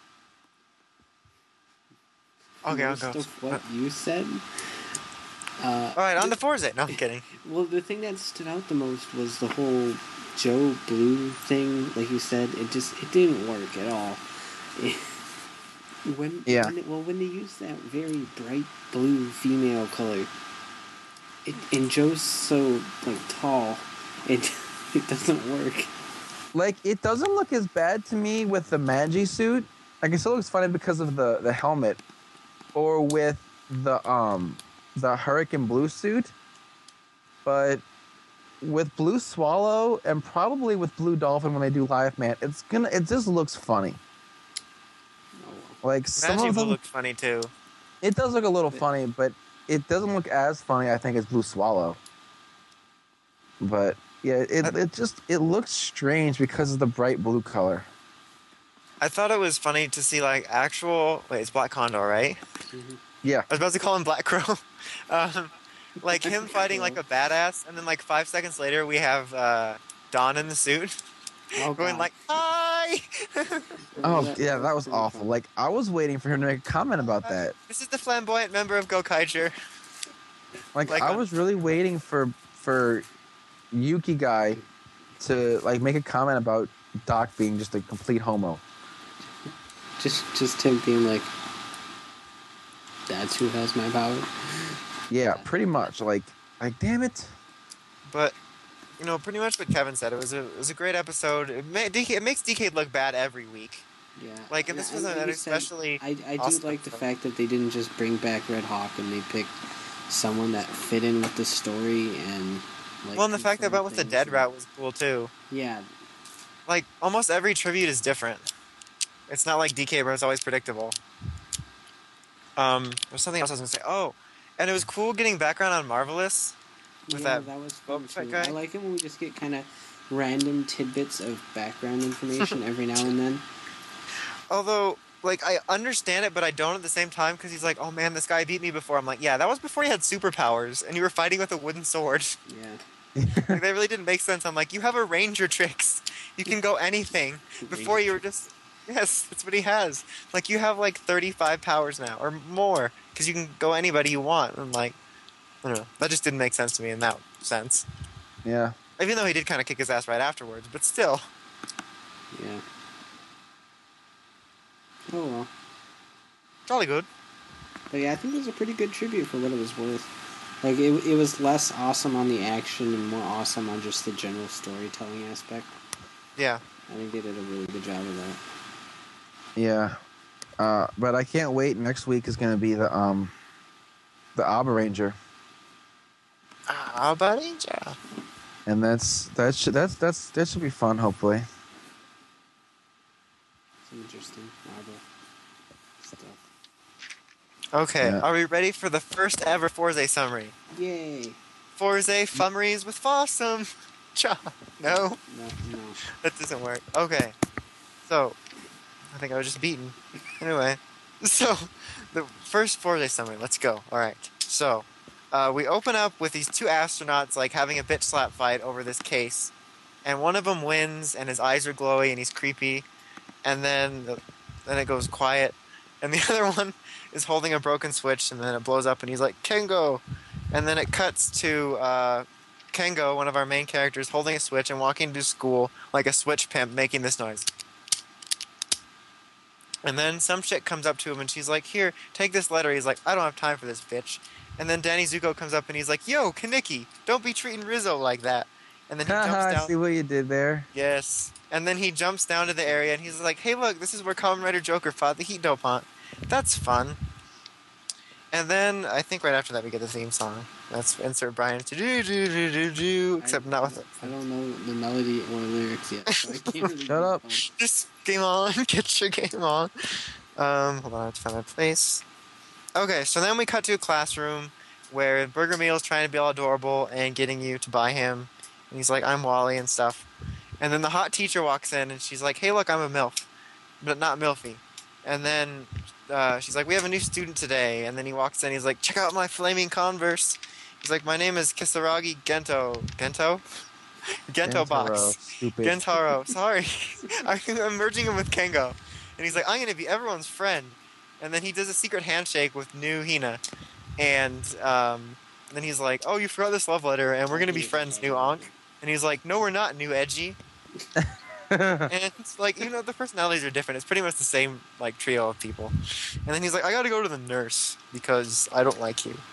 Okay, I'll most go. of what you said. Uh, All right, on to Forza. No, I'm kidding. Well, the thing that stood out the most was the whole Joe Blue thing. Like you said, it just it didn't work at all. It- when Yeah. when it- well, when they used that very bright blue female color, it and Joe's so like tall, it it doesn't work. Like, it doesn't look as bad to me with the Magi suit. Like, it still looks funny because of the, the helmet, or with the um the Hurricane Blue suit. But with Blue Swallow and probably with Blue Dolphin when they do Life Man, it's gonna it just looks funny. Like some Magic of Blue them, looked funny too. it does look a little funny, but it doesn't look as funny, I think, as Blue Swallow. But yeah, it it just it looks strange because of the bright blue color. I thought it was funny to see like actual. Wait, it's Black Condor, right? Yeah, I was about to call him Black Crow. um, like him fighting like a badass, and then like five seconds later we have uh, Don in the suit Oh, going God. like hi. oh yeah, that was pretty awful. funny. Like I was waiting for him to make a comment about that. This is the flamboyant member of Gokaiger. Like, Like I a- was really waiting for for Yuki guy to like make a comment about Doc being just a complete homo. just just him being like, that's who has my power. Yeah, pretty much. Like, like damn it. But you know, pretty much what Kevin said. It was a it was a great episode. It, ma- D K, it makes D K look bad every week. Yeah, Like, and this was like an you said, especially I I do awesome like the episode. fact that they didn't just bring back Red Hawk and they picked someone that fit in with the story and. Like, Well, and the fact that confirmed went with the things dead and- route was cool too. Yeah, Like almost every tribute is different. It's not like D K where it's always predictable. Um, there's something else I was gonna say. Oh, and it was cool getting background on Marvelous. With yeah, that that was fun Boba Fett too. guy? I like it when we just get kind of random tidbits of background information every now and then. Although, like, I understand it, but I don't at the same time because he's like, "Oh man, this guy beat me before." I'm like, "Yeah, that was before he had superpowers, and you were fighting with a wooden sword." Yeah, Like, that really didn't make sense. I'm like, "You have a ranger tricks. You can go anything." Before you were just Yes, that's what he has. Like, you have like thirty-five powers now, or more, because you can go anybody you want. And like, I don't know. That just didn't make sense to me in that sense. Yeah. Even though he did kind of kick his ass right afterwards, but still. Yeah. Oh well. Jolly good. But yeah, I think it was a pretty good tribute for what it was worth. Like, it, it was less awesome on the action and more awesome on just the general storytelling aspect. Yeah. I think they did a really good job of that. Yeah. Uh, but I can't wait. Next week is going to be the um, the Abba Ranger, How about Ninja? and that's that should that's that's that should be fun. Hopefully. Some interesting Marvel stuff. Okay, Yeah. are we ready for the first ever Forza summary? Yay! Forza Fummaries with Fossum. Cha. No, No, no. that doesn't work. Okay, so I think I was just beaten. Anyway, so the first Forza summary. Let's go. All right. So uh, we open up with these two astronauts like having a bitch slap fight over this case, and one of them wins, and his eyes are glowy, and he's creepy, and then the, then it goes quiet, and the other one is holding a broken switch, and then it blows up, and he's like Kengo, and then it cuts to uh, Kengo, one of our main characters, holding a switch and walking to school like a switch pimp, making this noise. And then some chick comes up to him and she's like, "Here, take this letter." He's like, "I don't have time for this, bitch." And then Danny Zuko comes up and he's like, "Yo, Kaneki, don't be treating Rizzo like that." And then he jumps Haha, down. see what you did there. Yes. And then he jumps down to the area and he's like, "Hey, look, this is where Kamen Rider Joker fought the Heat Dopant." That's fun. And then I think right after that we get the theme song. That's insert Brian's do do do do do do, except I, not with it. I don't know the melody or lyrics yet, so I can't really. Shut up. Just game on. Get your game on. Um, hold on, I have to find my place. Okay, so then we cut to a classroom where Burger Meal is trying to be all adorable and getting you to buy him. And he's like, "I'm Wally" and stuff. And then the hot teacher walks in and she's like, "Hey, look, I'm a MILF, but not MILFy." And then uh, she's like, "We have a new student today." And then he walks in, he's like, "Check out my flaming Converse." He's like, "My name is Kisaragi Gento. Gento? Gento Box. Stupid. Gentaro. Sorry. I'm merging him with Kengo. And he's like, "I'm going to be everyone's friend." And then he does a secret handshake with New Hina. And um, then he's like, "Oh, you forgot this love letter, and we're going to be friends, New Ankh." And he's like, "No, we're not, New Edgy." And it's like, you know, the personalities are different. It's pretty much the same, like, trio of people. And then he's like, "I gotta go to the nurse because I don't like you."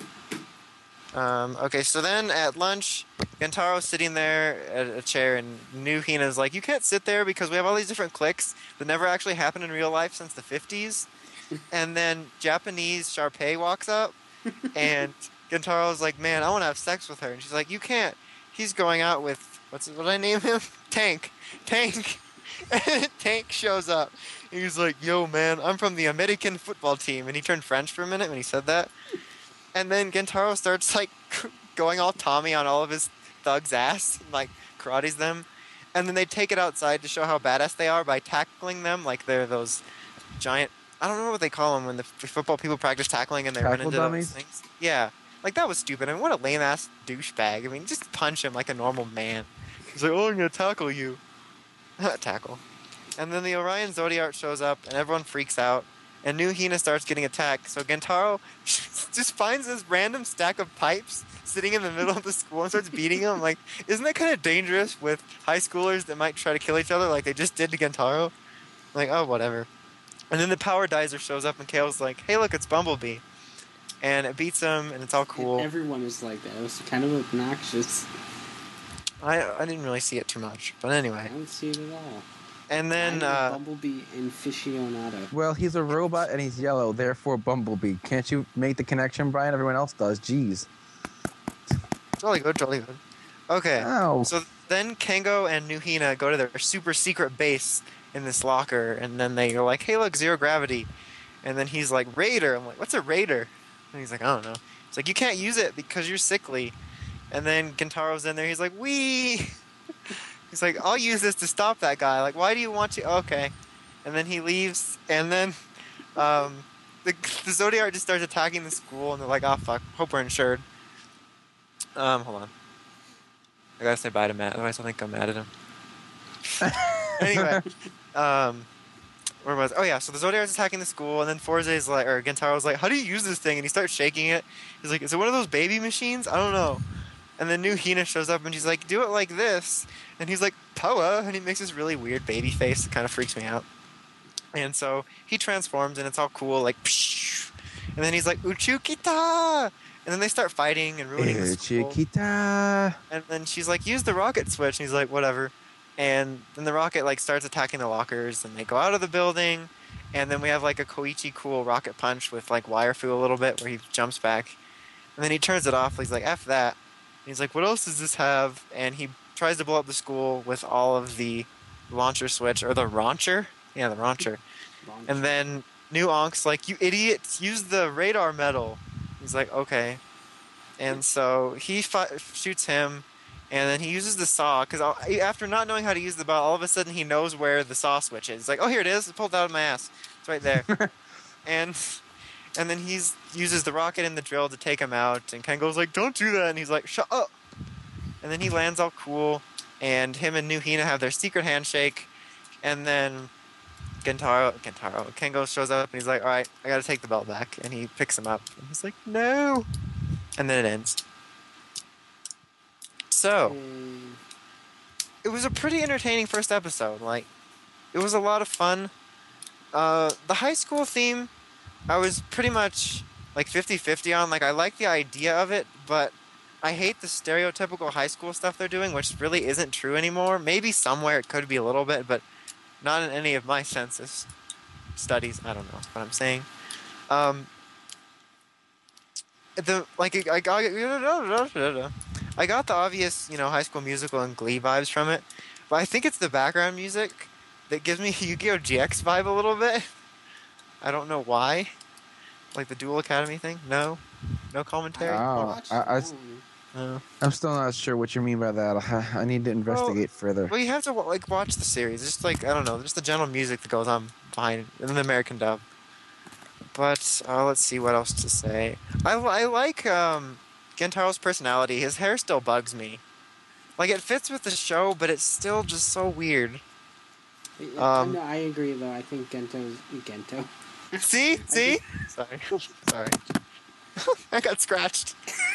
Um, okay, so then at lunch, Gentaro's sitting there at a chair, and New Hina's like, "You can't sit there because we have all these different cliques that never actually happened in real life since the fifties. And then Japanese Sharpay walks up, and Gentaro's like, "Man, I want to have sex with her." And she's like, "You can't. He's going out with, what's what did I name him? Tank. Tank." And Tank shows up. And he's like, "Yo, man, I'm from the American football team." And he turned French for a minute when he said that. And then Gentaro starts, like, going all Tommy on all of his thugs' ass, and, like, karates them. And then they take it outside to show how badass they are by tackling them like they're those giant, I don't know what they call them when the f- football people practice tackling and they run Tackle into dummies? those things. Yeah. Like, that was stupid. I mean, what a lame-ass douchebag. I mean, just punch him like a normal man. He's like, "Oh, I'm gonna tackle you." Tackle. And then the Orion Zodiac shows up, and everyone freaks out. And New Hina starts getting attacked. So Gentaro just finds this random stack of pipes sitting in the middle of the school and starts beating him. Like, isn't that kind of dangerous with high schoolers that might try to kill each other like they just did to Gentaro? Like, oh, whatever. And then the Power Dizer shows up, and Kale's like, "Hey, look, it's Bumblebee." And it beats him, and it's all cool. Everyone is like that. It was kind of obnoxious. I I didn't really see it too much, but I anyway. don't see it at all. And then I'm a uh, Bumblebee aficionado. Well, he's a robot and he's yellow, therefore Bumblebee. Can't you make the connection, Brian? Everyone else does. Jeez. jolly good, jolly good. Okay, Ow. so then Kengo and New Hina go to their super secret base in this locker, and then they are like, "Hey, look, zero gravity." And then he's like, "Raider." I'm like, "What's a Raider?" And he's like, "I don't know." It's like, "You can't use it because you're sickly." And then Gentaro's in there. He's like, "Wee." He's like, "I'll use this to stop that guy." Like, "Why do you want to?" Okay. And then he leaves, and then um, the, the Zodiac just starts attacking the school, and they're like, "Oh, fuck. Hope we're insured." Um, hold on. I gotta say bye to Matt, otherwise I think I'm mad at him. Anyway, um, where was? Oh yeah, so the Zodiac's attacking the school, and then Forze's like, or Gentaro's like, "How do you use this thing?" And he starts shaking it. He's like, "Is it one of those baby machines? I don't know." And then new Hina shows up, and she's like, "Do it like this." And he's like, "Poa," and he makes this really weird baby face that kind of freaks me out. And so he transforms, and it's all cool, like, psh, and then he's like, "Uchukita!" And then they start fighting and ruining the Eh, school. Chiquita. And then she's like, "Use the rocket switch." And he's like, "Whatever." And then the rocket like starts attacking the lockers, and they go out of the building. And then we have like a Koichi cool rocket punch with like wire fu a little bit, where he jumps back, and then he turns it off. He's like, "F that." And he's like, "What else does this have?" And he tries to blow up the school with all of the launcher switch or the rauncher. Yeah, the rauncher. And then new Onk's like, "You idiots! Use the radar metal." He's like, "Okay." And so he fi- shoots him, and then he uses the saw, because after not knowing how to use the belt, all of a sudden he knows where the saw switch is. He's like, "Oh, here it is. It pulled it out of my ass. It's right there." and and then he uses the rocket and the drill to take him out, and Kengo's like, "Don't do that." And he's like, "Shut up." And then he lands all cool, and him and New Hina have their secret handshake, and then Gentaro, Gentaro, Kengo shows up, and he's like, "All right, I gotta take the belt back." And he picks him up, and he's like, "No." And then it ends. So, Mm, it was a pretty entertaining first episode. Like, it was a lot of fun. Uh, the high school theme, I was pretty much like fifty-fifty on. Like, I like the idea of it, but I hate the stereotypical high school stuff they're doing, which really isn't true anymore. Maybe somewhere it could be a little bit, but not in any of my census studies. I don't know what I'm saying. Um, the like I got I got the obvious, you know, High School Musical and Glee vibes from it, but I think it's the background music that gives me Yu-Gi-Oh! G X vibe a little bit. I don't know why. Like the Dual Academy thing? No, no commentary. I Oh, watched I, I, one. No. I'm still not sure what you mean by that. I, I need to investigate further. Well, you have to like watch the series. Just like I don't know, just the general music that goes on behind it in the American dub. But uh, let's see what else to say. I, I like um, Gentaro's personality. His hair still bugs me. Like it fits with the show, but it's still just so weird. Yeah, Um, no, I agree though. I think Gento's Gento. See, see. Sorry, sorry. I got scratched.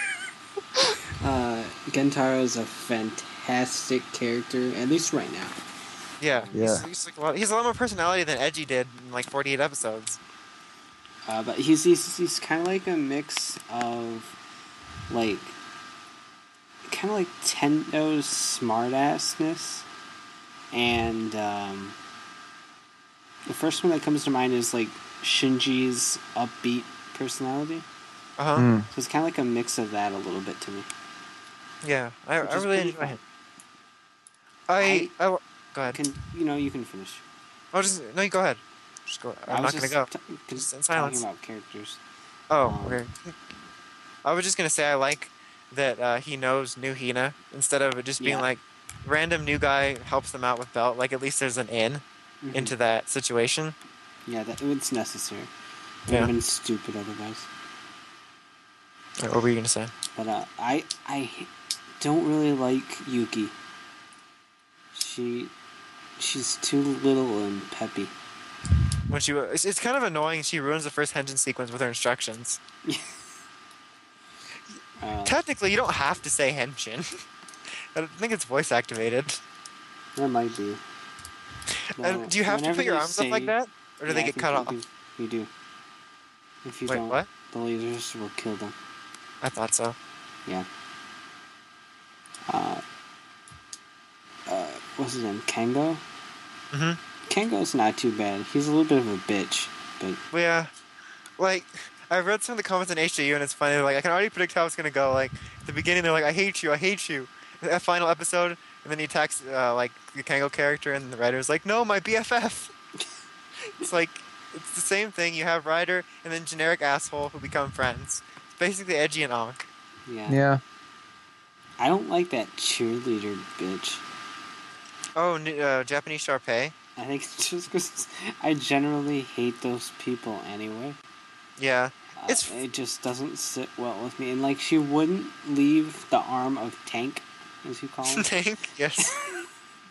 Uh, Gentaro is a fantastic character, at least right now. Yeah, Yeah. He's, he's, like a lot, he's a lot more personality than Edgy did in like forty-eight episodes. Uh, but he's he's, he's kind of like a mix of like kind of like Tendo's smartassness, and um, the first one that comes to mind is like Shinji's upbeat personality. Uh huh. Hmm. So it's kind of like a mix of that a little bit to me. Yeah, I, Which I is really pretty enjoy fun. him. I, I, go ahead. Can you know you can finish? Oh, just no. You go ahead. Just go. I I'm was not gonna just go. t- Just in talking silence. about characters. Oh, Um, okay. I was just gonna say I like that uh, he knows new Hina instead of it just being Yeah. like random new guy helps them out with belt. Like at least there's an in Mhm. into that situation. Yeah, that it's necessary. It would Yeah. have been stupid otherwise. Wait, what were you gonna say? But uh, I I don't really like Yuki. She she's too little and peppy. When she wa- it's, it's kind of annoying. She ruins the first Henshin sequence with her instructions. Uh, Technically, you don't have to say Henshin. I think it's voice activated. there might be. And No, do you have to whenever put your they arms up like say- that, or do Yeah, they I get think cut you off? do. You do. If you Wait, don't, what? the lasers will kill them. I thought so. Yeah. Uh, uh, what's his name? Kango? Mm-hmm. Kango's not too bad. He's a little bit of a bitch, but Well, yeah, like I read some of the comments in H J U, and it's funny. Like I can already predict how it's gonna go. Like at the beginning, they're like, "I hate you, I hate you." That final episode, and then he attacks uh, like the Kango character, and the writer's like, "No, my B F F." It's like it's the same thing. You have writer and then generic asshole who become friends. It's basically Edgy and Ankh. yeah. Yeah. I don't like that cheerleader bitch. Oh, n- uh, Japanese Sharpay. I think it's just because I generally hate those people anyway. Yeah. Uh, It's- it just doesn't sit well with me. And like, she wouldn't leave the arm of Tank, as you call him. Tank. Yes. It's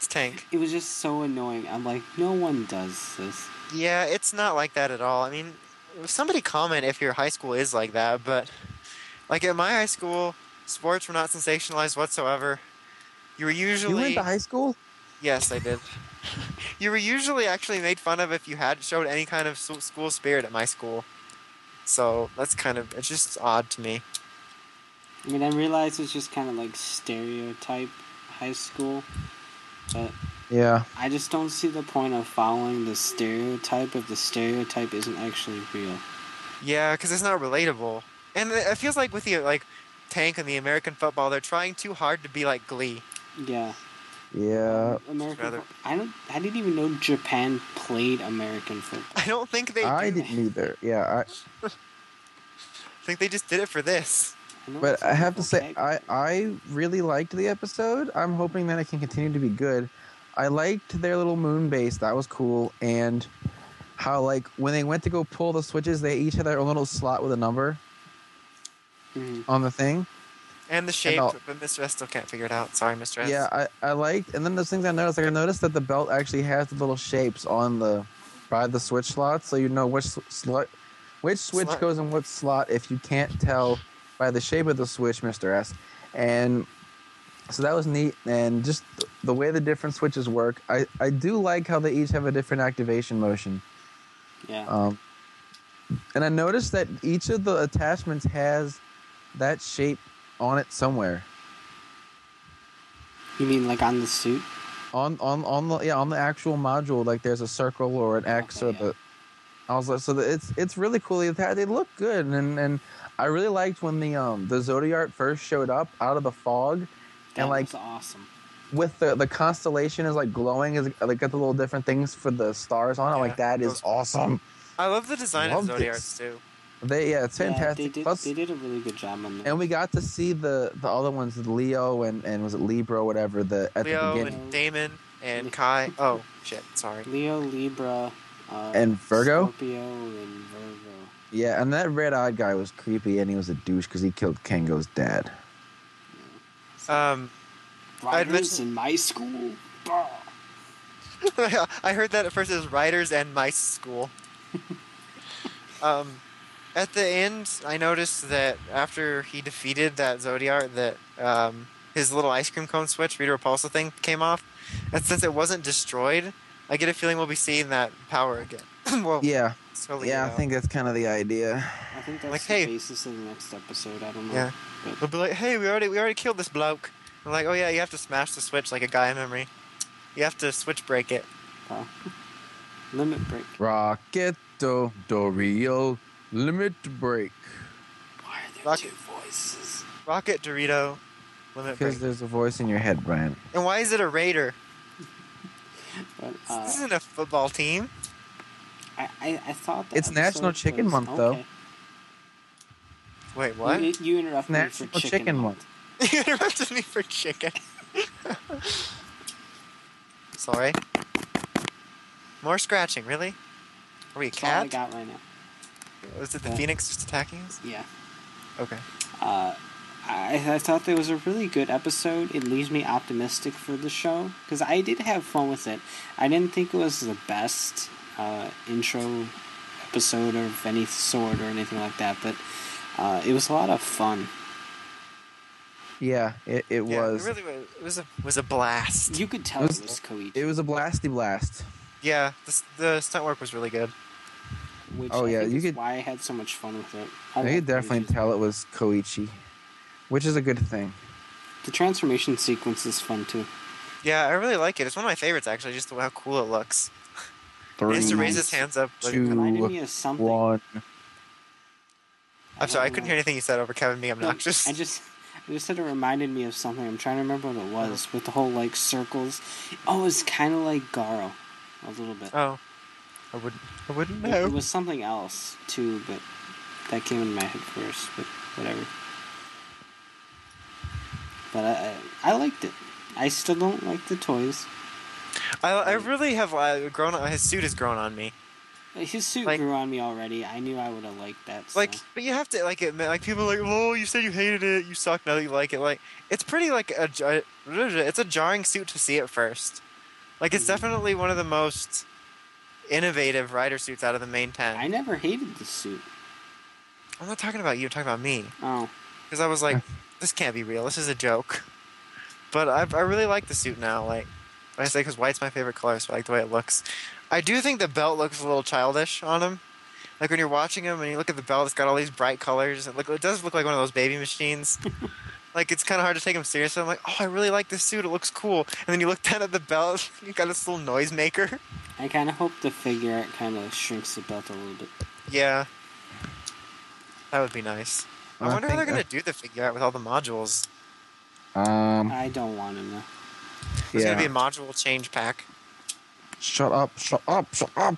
It's Tank. It was just so annoying. I'm like, no one does this. Yeah, it's not like that at all. I mean, somebody comment if your high school is like that, but like at my high school, sports were not sensationalized whatsoever. You were usually You went to high school? Yes, I did. You were usually actually made fun of if you had showed any kind of s- school spirit at my school. So that's kind of it's just odd to me. I mean, I realize it's just kind of like stereotype high school, but Yeah. I just don't see the point of following the stereotype if the stereotype isn't actually real. Yeah, because it's not relatable, and it it feels like with the like Tank and the American football, they're trying too hard to be like Glee. Yeah. Yeah. Um, American. Rather- fo- I don't. I didn't even know Japan played American football. I don't think they. I do. didn't either. Yeah, I I think they just did it for this. I know but it's I like have to say okay. I I really liked the episode. I'm hoping that it can continue to be good. I liked their little moon base. That was cool. And how like when they went to go pull the switches, they each had their own little slot with a number Mhm. on the thing. And the shape, I'll- but Mister S still can't figure it out. Sorry, Mister S. Yeah, I, I liked, and then those things I noticed, like I noticed that the belt actually has the little shapes on the by the switch slots, so you know which slot, which switch Slot. goes in what slot if you can't tell by the shape of the switch, Mister S. And so that was neat, and just the way the different switches work, I I do like how they each have a different activation motion. Yeah. Um, and I noticed that each of the attachments has that shape on it somewhere. You mean like on the suit? On on on the yeah on the actual module, like there's a circle or an X Okay, or yeah. the. I was like, so the, it's it's really cool. They they look good, and and I really liked when the um the Zodiart first showed up out of the fog, That and like was awesome. with the the constellation is like glowing, is like got the little different things for the stars on it. Yeah, Like that is those- awesome. I love the design Love of this. Zodiarts too. They yeah, it's Yeah, fantastic. they did. Plus, They did a really good job on that. and we got to see the the other ones, the Leo and and was it Libra, whatever the at the Leo beginning. and Damon and Kai. Oh shit, sorry. Leo, Libra, uh, And Virgo? Scorpio, and Virgo. Yeah, and that red-eyed guy was creepy, and he was a douche because he killed Kengo's dad. Um, I'd Riders mentioned- in my school. Bah. I heard that at first it was Riders and Mice School. um, at the end, I noticed that after he defeated that Zodiart, that um, his little ice cream cone switch, Rita Repulsa thing, came off. And since it wasn't destroyed, I get a feeling we'll be seeing that power again. well, Yeah, slowly, yeah, I you know. think that's kind of the idea. I think that's Like, the hey. basis of the next episode. I don't know. Yeah. But They'll be like, "Hey, we already we already killed this bloke." I'm like, "Oh yeah, you have to smash the switch like a guy memory. You have to switch break it." uh, limit break. Rocketo Dorio Limit Break. Why are there Rock- two voices? Rocket Dorito, limit Because break. there's a voice in your head, Brian. And why is it a Raider? But this uh, isn't a football team. I, I I thought the It's National episode Chicken was- Month, though. okay. Wait, what? You, you interrupted me National for chicken, Chicken month. You interrupted me for chicken. Sorry. More scratching, really? Are we a That's all I cat? got right now. Was it the Yeah. phoenix just attacking us? Yeah. Okay. Uh, I, I thought there was a really good episode. It leaves me optimistic for the show because I did have fun with it. I didn't think it was the best uh, intro episode of any sort or anything like that, but uh, it was a lot of fun. Yeah, it, it Yeah, was. It really was. It was a was a blast. You could tell It it was- was, Koichi. It was a blasty blast. Yeah, the s- the stunt work was really good. Which Oh, I yeah, think you is could- why I had so much fun with it. I You love could definitely Koichi's- tell it was Koichi, which is a good thing. The transformation sequence is fun too. Yeah, I really like it. It's one of my favorites actually. Just the, how cool it looks. He has to Three, raise his hands up. Like, two, Reminded me of something. one. I'm sorry, I don't couldn't know. hear anything you said over Kevin being No, obnoxious. I just, I just said it reminded me of something. I'm trying to remember what it was with the whole like circles. Oh, it's kind of like Garo, a little bit. Oh, I wouldn't. I wouldn't It- know. It was something else too, but that came in my head first. But whatever. But I, I, I liked it. I still don't like the toys. I, I really have uh, grown. on His suit has grown on me. His suit Like- grew on me already. I knew I would have liked that. So. Like, but you have to like admit, like people are like, oh, you said you hated it, you suck. Now that you like it, like it's pretty like a, jar- it's a jarring suit to see at first. Like, it's definitely one of the most innovative rider suits out of the main ten. I never hated the suit. I'm not talking about you, I'm talking about me. Oh. Because I was like, this can't be real. This is a joke. But I, I really like the suit now. Like, like I say, because white's my favorite color, so I like the way it looks. I do think the belt looks a little childish on him. Like, when you're watching him and you look at the belt, it's got all these bright colors. It, look, it does look like one of those baby machines. Like, it's kind of hard to take him seriously. I'm like, oh, I really like this suit. It looks cool. And then you look down at the belt, you got this little noisemaker. I kind of hope the figure art kind of shrinks the belt a little bit. Yeah. That would be nice. I, I wonder how they're think going to do the figure art with all the modules. Um, I don't want to know. There's yeah. going to be a module change pack. Shut up! Shut up! Shut up!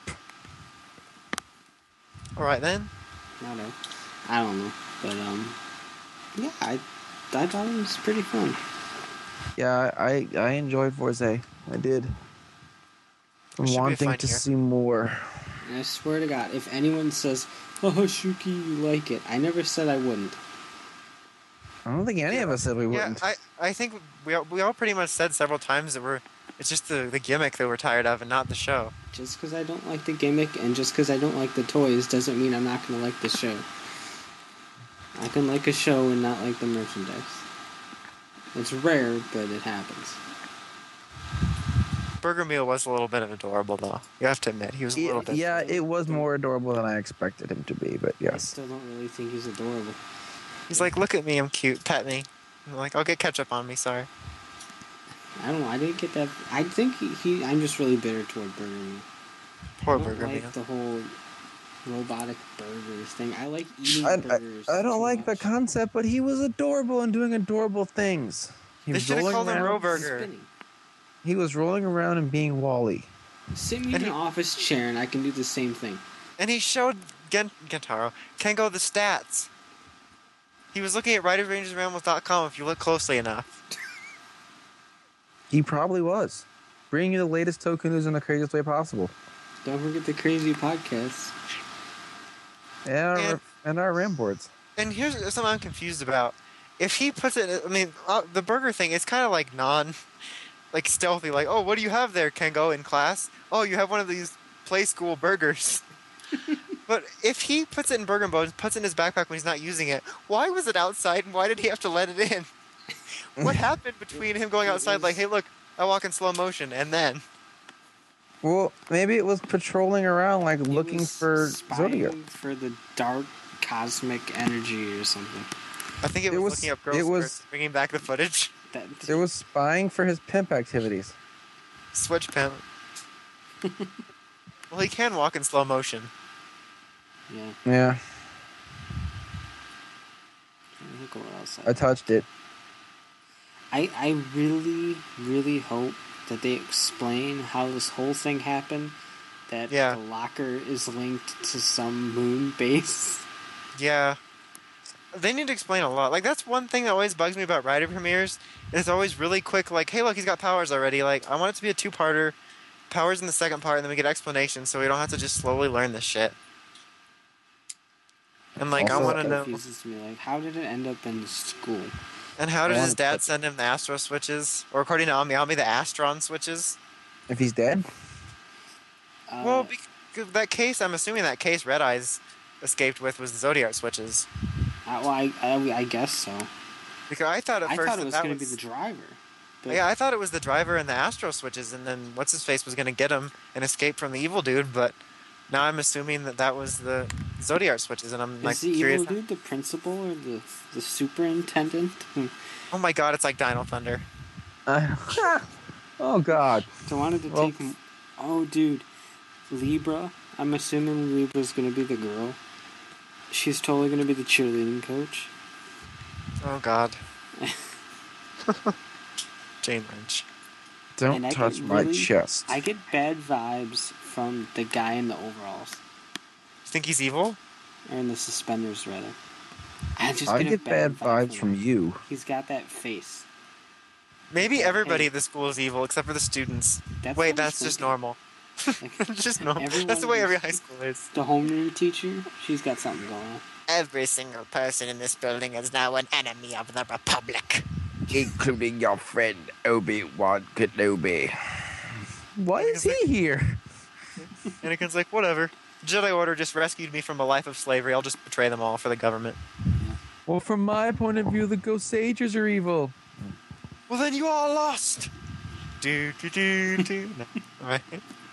All right, then. I don't, I don't know. But, um, yeah, I, I thought it was pretty fun. Yeah, I I enjoyed Forza. I did. I'm Should be a wanting fun to year. see more. And I swear to God, if anyone says, "Oh, Shuki, you like it," I never said I wouldn't. I don't think any of us said we Yeah, wouldn't. I, I think we all, we all pretty much said several times that we're it's just the, the gimmick that we're tired of and not the show. Just because I don't like the gimmick and just because I don't like the toys doesn't mean I'm not going to like the show. I can like a show and not like the merchandise. It's rare, but it happens. Burger Meal was a little bit of adorable, though. You have to admit, he was a little It- bit. yeah, it was more adorable than I expected him to be, but I yes. still don't really think he's adorable. He's like, look at me, I'm cute, pet me. I'm like, I'll get ketchup on me, sorry. I don't know. I didn't get that. I think he. he I'm just really bitter toward Burger Meal. Poor I don't Burger like Meal. the whole robotic burgers thing. I like eating I, I, burgers. I don't too like the much. concept, but he was adorable and doing adorable things. He They was should've rolling called him around. Roe Burger. Spinning. He was rolling around and being Wally. Sit me in And an he- office chair and I can do the same thing. And he showed Gen- Gentaro, Kengo the stats. He was looking at Riders Rangers Rambles dot com if you look closely enough. He probably was. Bringing you the latest token news in the craziest way possible. Don't forget the crazy podcasts. And our, And- and our RAM boards. And here's something I'm confused about. If he puts it, I mean, uh, the burger thing, it's kind of like non, like stealthy. Like, oh, what do you have there, Kengo, in class? Oh, you have one of these play school burgers. But if he puts it in Burger Bones, puts it in his backpack when he's not using it, why was it outside and why did he have to let it in? What happened between him going It outside, was- like, hey, look, I walk in slow motion, and then? Well, maybe it was patrolling around, like He looking was for spying Zodiac. for the dark cosmic energy or something. I think it It was, was- looking up girls it was- first, bringing back the footage. That It was spying for his pimp activities. Switch pimp. Well, he can walk in slow motion. yeah. Yeah, I think what else. I touched it. I I really really hope that they explain how this whole thing happened. That Yeah. the locker is linked to some moon base. Yeah. They need to explain a lot. Like, that's one thing that always bugs me about Rider premieres. It's always really quick, like, hey, look, he's got powers already. Like, I want it to be a two-parter. Powers in the second part, and then we get explanations, so we don't have to just slowly learn this shit. And, like, I Also, want to That know... confuses me. Like, how did it end up in school? And how I did his wanna dad touch- send him the Astro switches? Or according to Ami Ami, the Astron switches? If he's dead, Uh, well, because that case, I'm assuming that case Red Eyes escaped with was the Zodiac switches. I, well, I, I I guess so. Because I thought at I first thought it that was that going to was... be the driver. But Yeah, I thought it was the driver and the Astro switches, and then what's his face was going to get him and escape from the evil dude. But now I'm assuming that that was the Zodiac switches, and I'm like is the curious. evil dude the principal or the the superintendent? Oh my god, it's like Dino Thunder. uh, oh god, So I wanted to Well- take. Oh, dude, Libra. I'm assuming Libra's gonna be the girl. She's totally gonna be the cheerleading coach. Oh god. Jane Lynch. don't And I touch get my really- chest. I get bad vibes from the guy in the overalls You think he's evil? or in the suspenders rather. I just I get, a get bad vibe vibes from him. you. He's got that face. Maybe Yeah, everybody hey. at the school is evil except for the students. That's Wait, what I was that's just thinking. normal. Like, It's just normal. Everyone That's the way every is- high school is. the homeroom teacher, she's got something going on. Every single person in this building is now an enemy of the Republic. Including your friend Obi-Wan Kenobi. Why is he Anakin's here? like, Anakin's like, whatever. Jedi Order just rescued me from a life of slavery. I'll just betray them all for the government. Well, from my point of view, the Ghost Sagers are evil. Well, then you all lost. Do do do do. No. All right.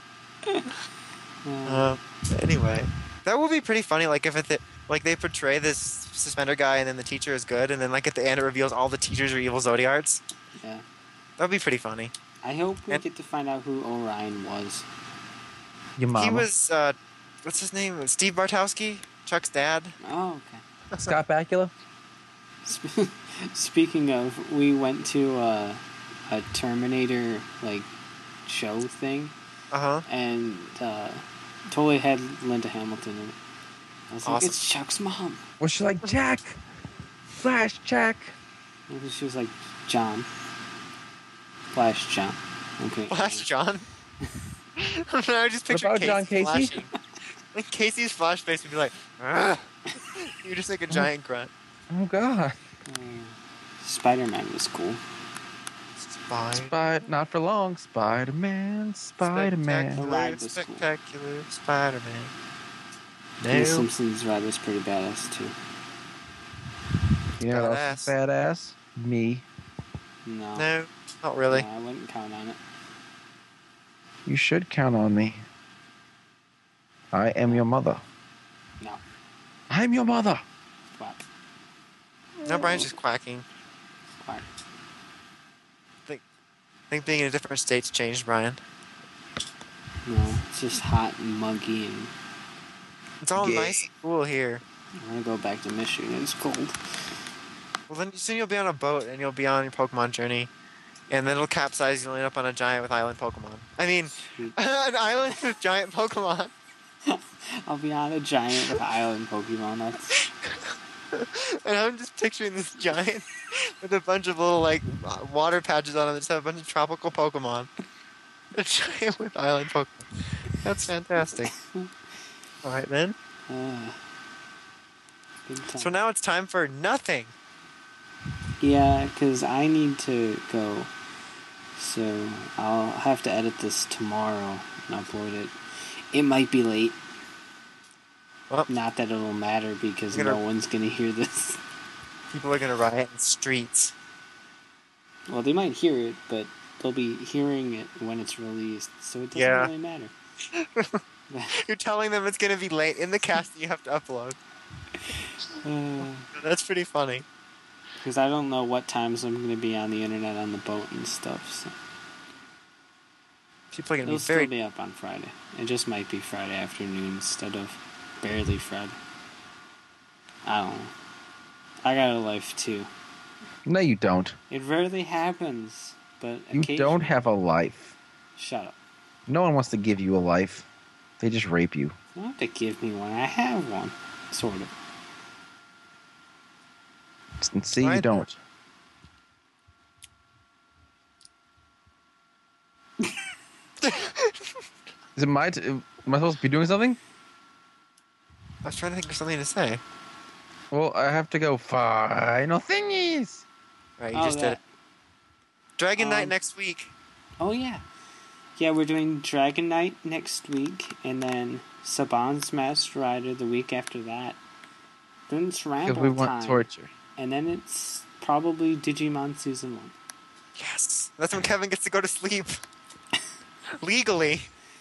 Um, anyway, that would be pretty funny. Like if it, like they portray this suspender guy, and then the teacher is good, and then like at the end it reveals all the teachers are evil Zodiarts. Yeah. That'd be pretty funny. I hope we And- get to find out who Orion was. Your mama. He was, uh, what's his name? Steve Bartowski, Chuck's dad. Oh, okay. Scott Bakula. Sp- Speaking of, we went to uh, a Terminator like show thing, Uh huh. and uh, totally had Linda Hamilton in it. I was like, Awesome. it's Chuck's mom. Was she like, Jack? Flash, Jack. Maybe she was like, John. Flash John. Okay. Flash John. I just picture about Casey John Casey? flashing. Like Casey's flash face would be like, "Ugh." You just like a giant grunt. Oh, God. Uh, Spider-Man was cool. Spy. But not for long. Spider-Man, Spider-Man. The ride was cool. Spectacular Spider-Man. The No. Simpsons ride was pretty badass too. You know what else is badass? Me. No. No, not really. No, I wouldn't count on it. You should count on me. I am your mother. No. I'm your mother. Quack. No, Brian's just quacking. Quack. I think being in a different state's changed Brian. No, it's just hot and muggy, and It's all Yeah. nice and cool here. I want to go back to Michigan. It's cold. Well, then soon you'll be on a boat and you'll be on your Pokemon journey. And then it'll capsize, you'll end up on a giant with island Pokemon. I mean, Sweet. an island with giant Pokemon. I'll be on a giant with island Pokemon. That's And I'm just picturing this giant with a bunch of little, like, uh, water patches on it that just have a bunch of tropical Pokemon. A giant with island Pokemon. That's fantastic. Alright then. uh, good time. So now it's time for nothing. Yeah, because I need to go. So I'll have to edit this tomorrow and upload it. It might be late. Well, Not that it'll matter because You're gonna- no one's going to hear this. people are gonna riot in the streets. Well, they might hear it, but they'll be hearing it when it's released. So it doesn't Yeah. really matter. You're telling them it's gonna be late in the cast that you have to upload. That's pretty funny. Because I don't know what times I'm going to be on the internet on the boat and stuff. So People are gonna it'll be very. still be up on Friday. It just might be Friday afternoon instead of barely Friday. I don't know. I got a life too. No, you don't. It rarely happens, but You occasionally. don't have a life. Shut up. No one wants to give you a life. They just rape you. You don't have to give me one. I have one, sort of. S- See, you Right. don't. Is it my? T- am I supposed to be doing something? I was trying to think of something to say. Well, I have to go. Final thingies. Right, you Oh, just did that. it. Dragon Knight Um, next week. Oh yeah, yeah. We're doing Dragon Knight next week, and then Saban's Masked Rider the week after that. Then it's Because Ramble we want time, torture. and then it's probably Digimon season one. Yes, that's when Kevin gets to go to sleep. Legally.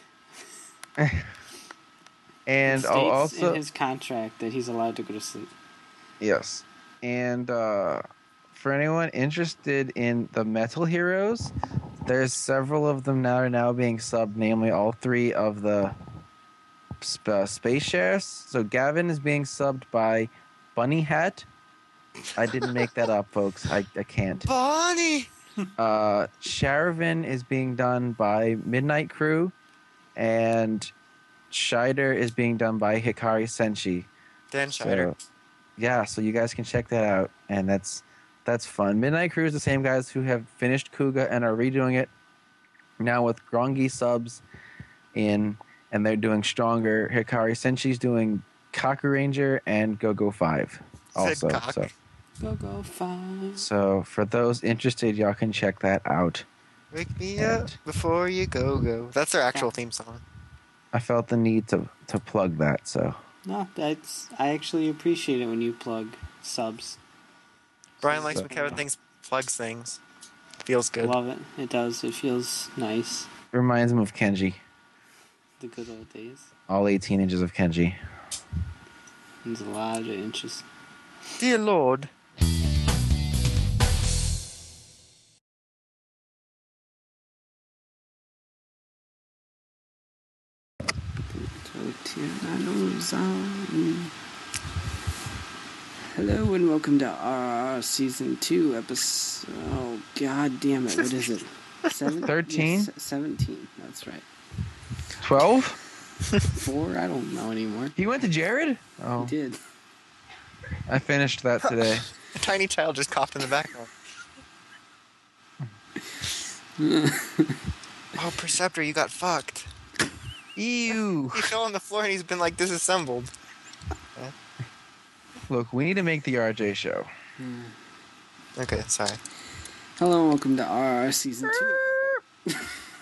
And it I'll states also in his contract that he's allowed to go to sleep. yes. And uh, for anyone interested in the Metal Heroes, there's several of them now are now being subbed. Namely, all three of the sp- uh, Space Sheriffs. So Gavin is being subbed by Bunny Hat. I didn't make that up, folks. I, I can't. Bonnie! Uh, Sharavan is being done by Midnight Crew, and Scheider is being done by Hikari Senshi. Dan Scheider. So, yeah, so you guys can check that out, and that's that's fun. Midnight Crew is the same guys who have finished Kuga and are redoing it now with Grongi subs in, and they're doing stronger. Hikari Senshi's doing Kaku Ranger and Go Go Five also. Said cock. So Go go five. so for those interested, y'all can check that out. Wake me up before you go go. That's their actual Yeah. theme song. I felt the need to to plug that. So No, that's I actually appreciate it when you plug subs. Brian likes So- when Kevin thinks plugs things. Feels good. Love it. It does. It feels nice. reminds him of Kenji. The good old days. All eighteen inches of Kenji. There's a lot of inches. Dear Lord. Hello and welcome to R R season two episode. Oh god damn it! What is it? Seven, Thirteen? Yes, Seventeen. That's right. Twelve? Four? I don't know anymore. He went to Jared? Oh, He did. I finished that today. A tiny child just coughed in the background. Oh, Perceptor, you got fucked. Ew. He fell on the floor and he's been like disassembled. Look, we need to make the R J show. Okay, sorry. Hello and welcome to R R season two.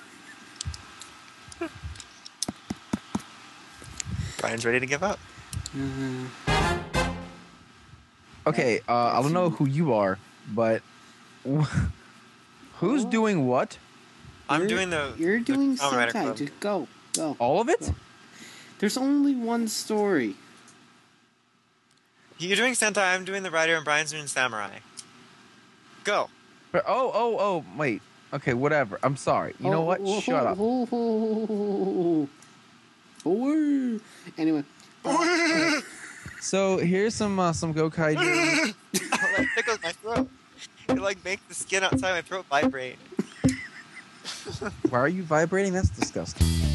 Brian's ready to give up. Uh, Okay, uh, I don't know who you are, but who's Oh. doing what? I'm you're- doing the. You're the doing Kamen Rider Sentai. Club. Just go, go. All of it? Go. There's only one story. You're doing Sentai, I'm doing the Rider, and Brian's doing Samurai. Go. But- Oh, oh, oh, wait. Okay, whatever. I'm sorry. You know Oh, what? oh, Shut oh, up. oh, oh, oh, oh, oh. Anyway. uh, So here's some uh, some Gokai. Oh, that tickles my throat. It like makes the skin outside my throat vibrate. Why are you vibrating? That's disgusting.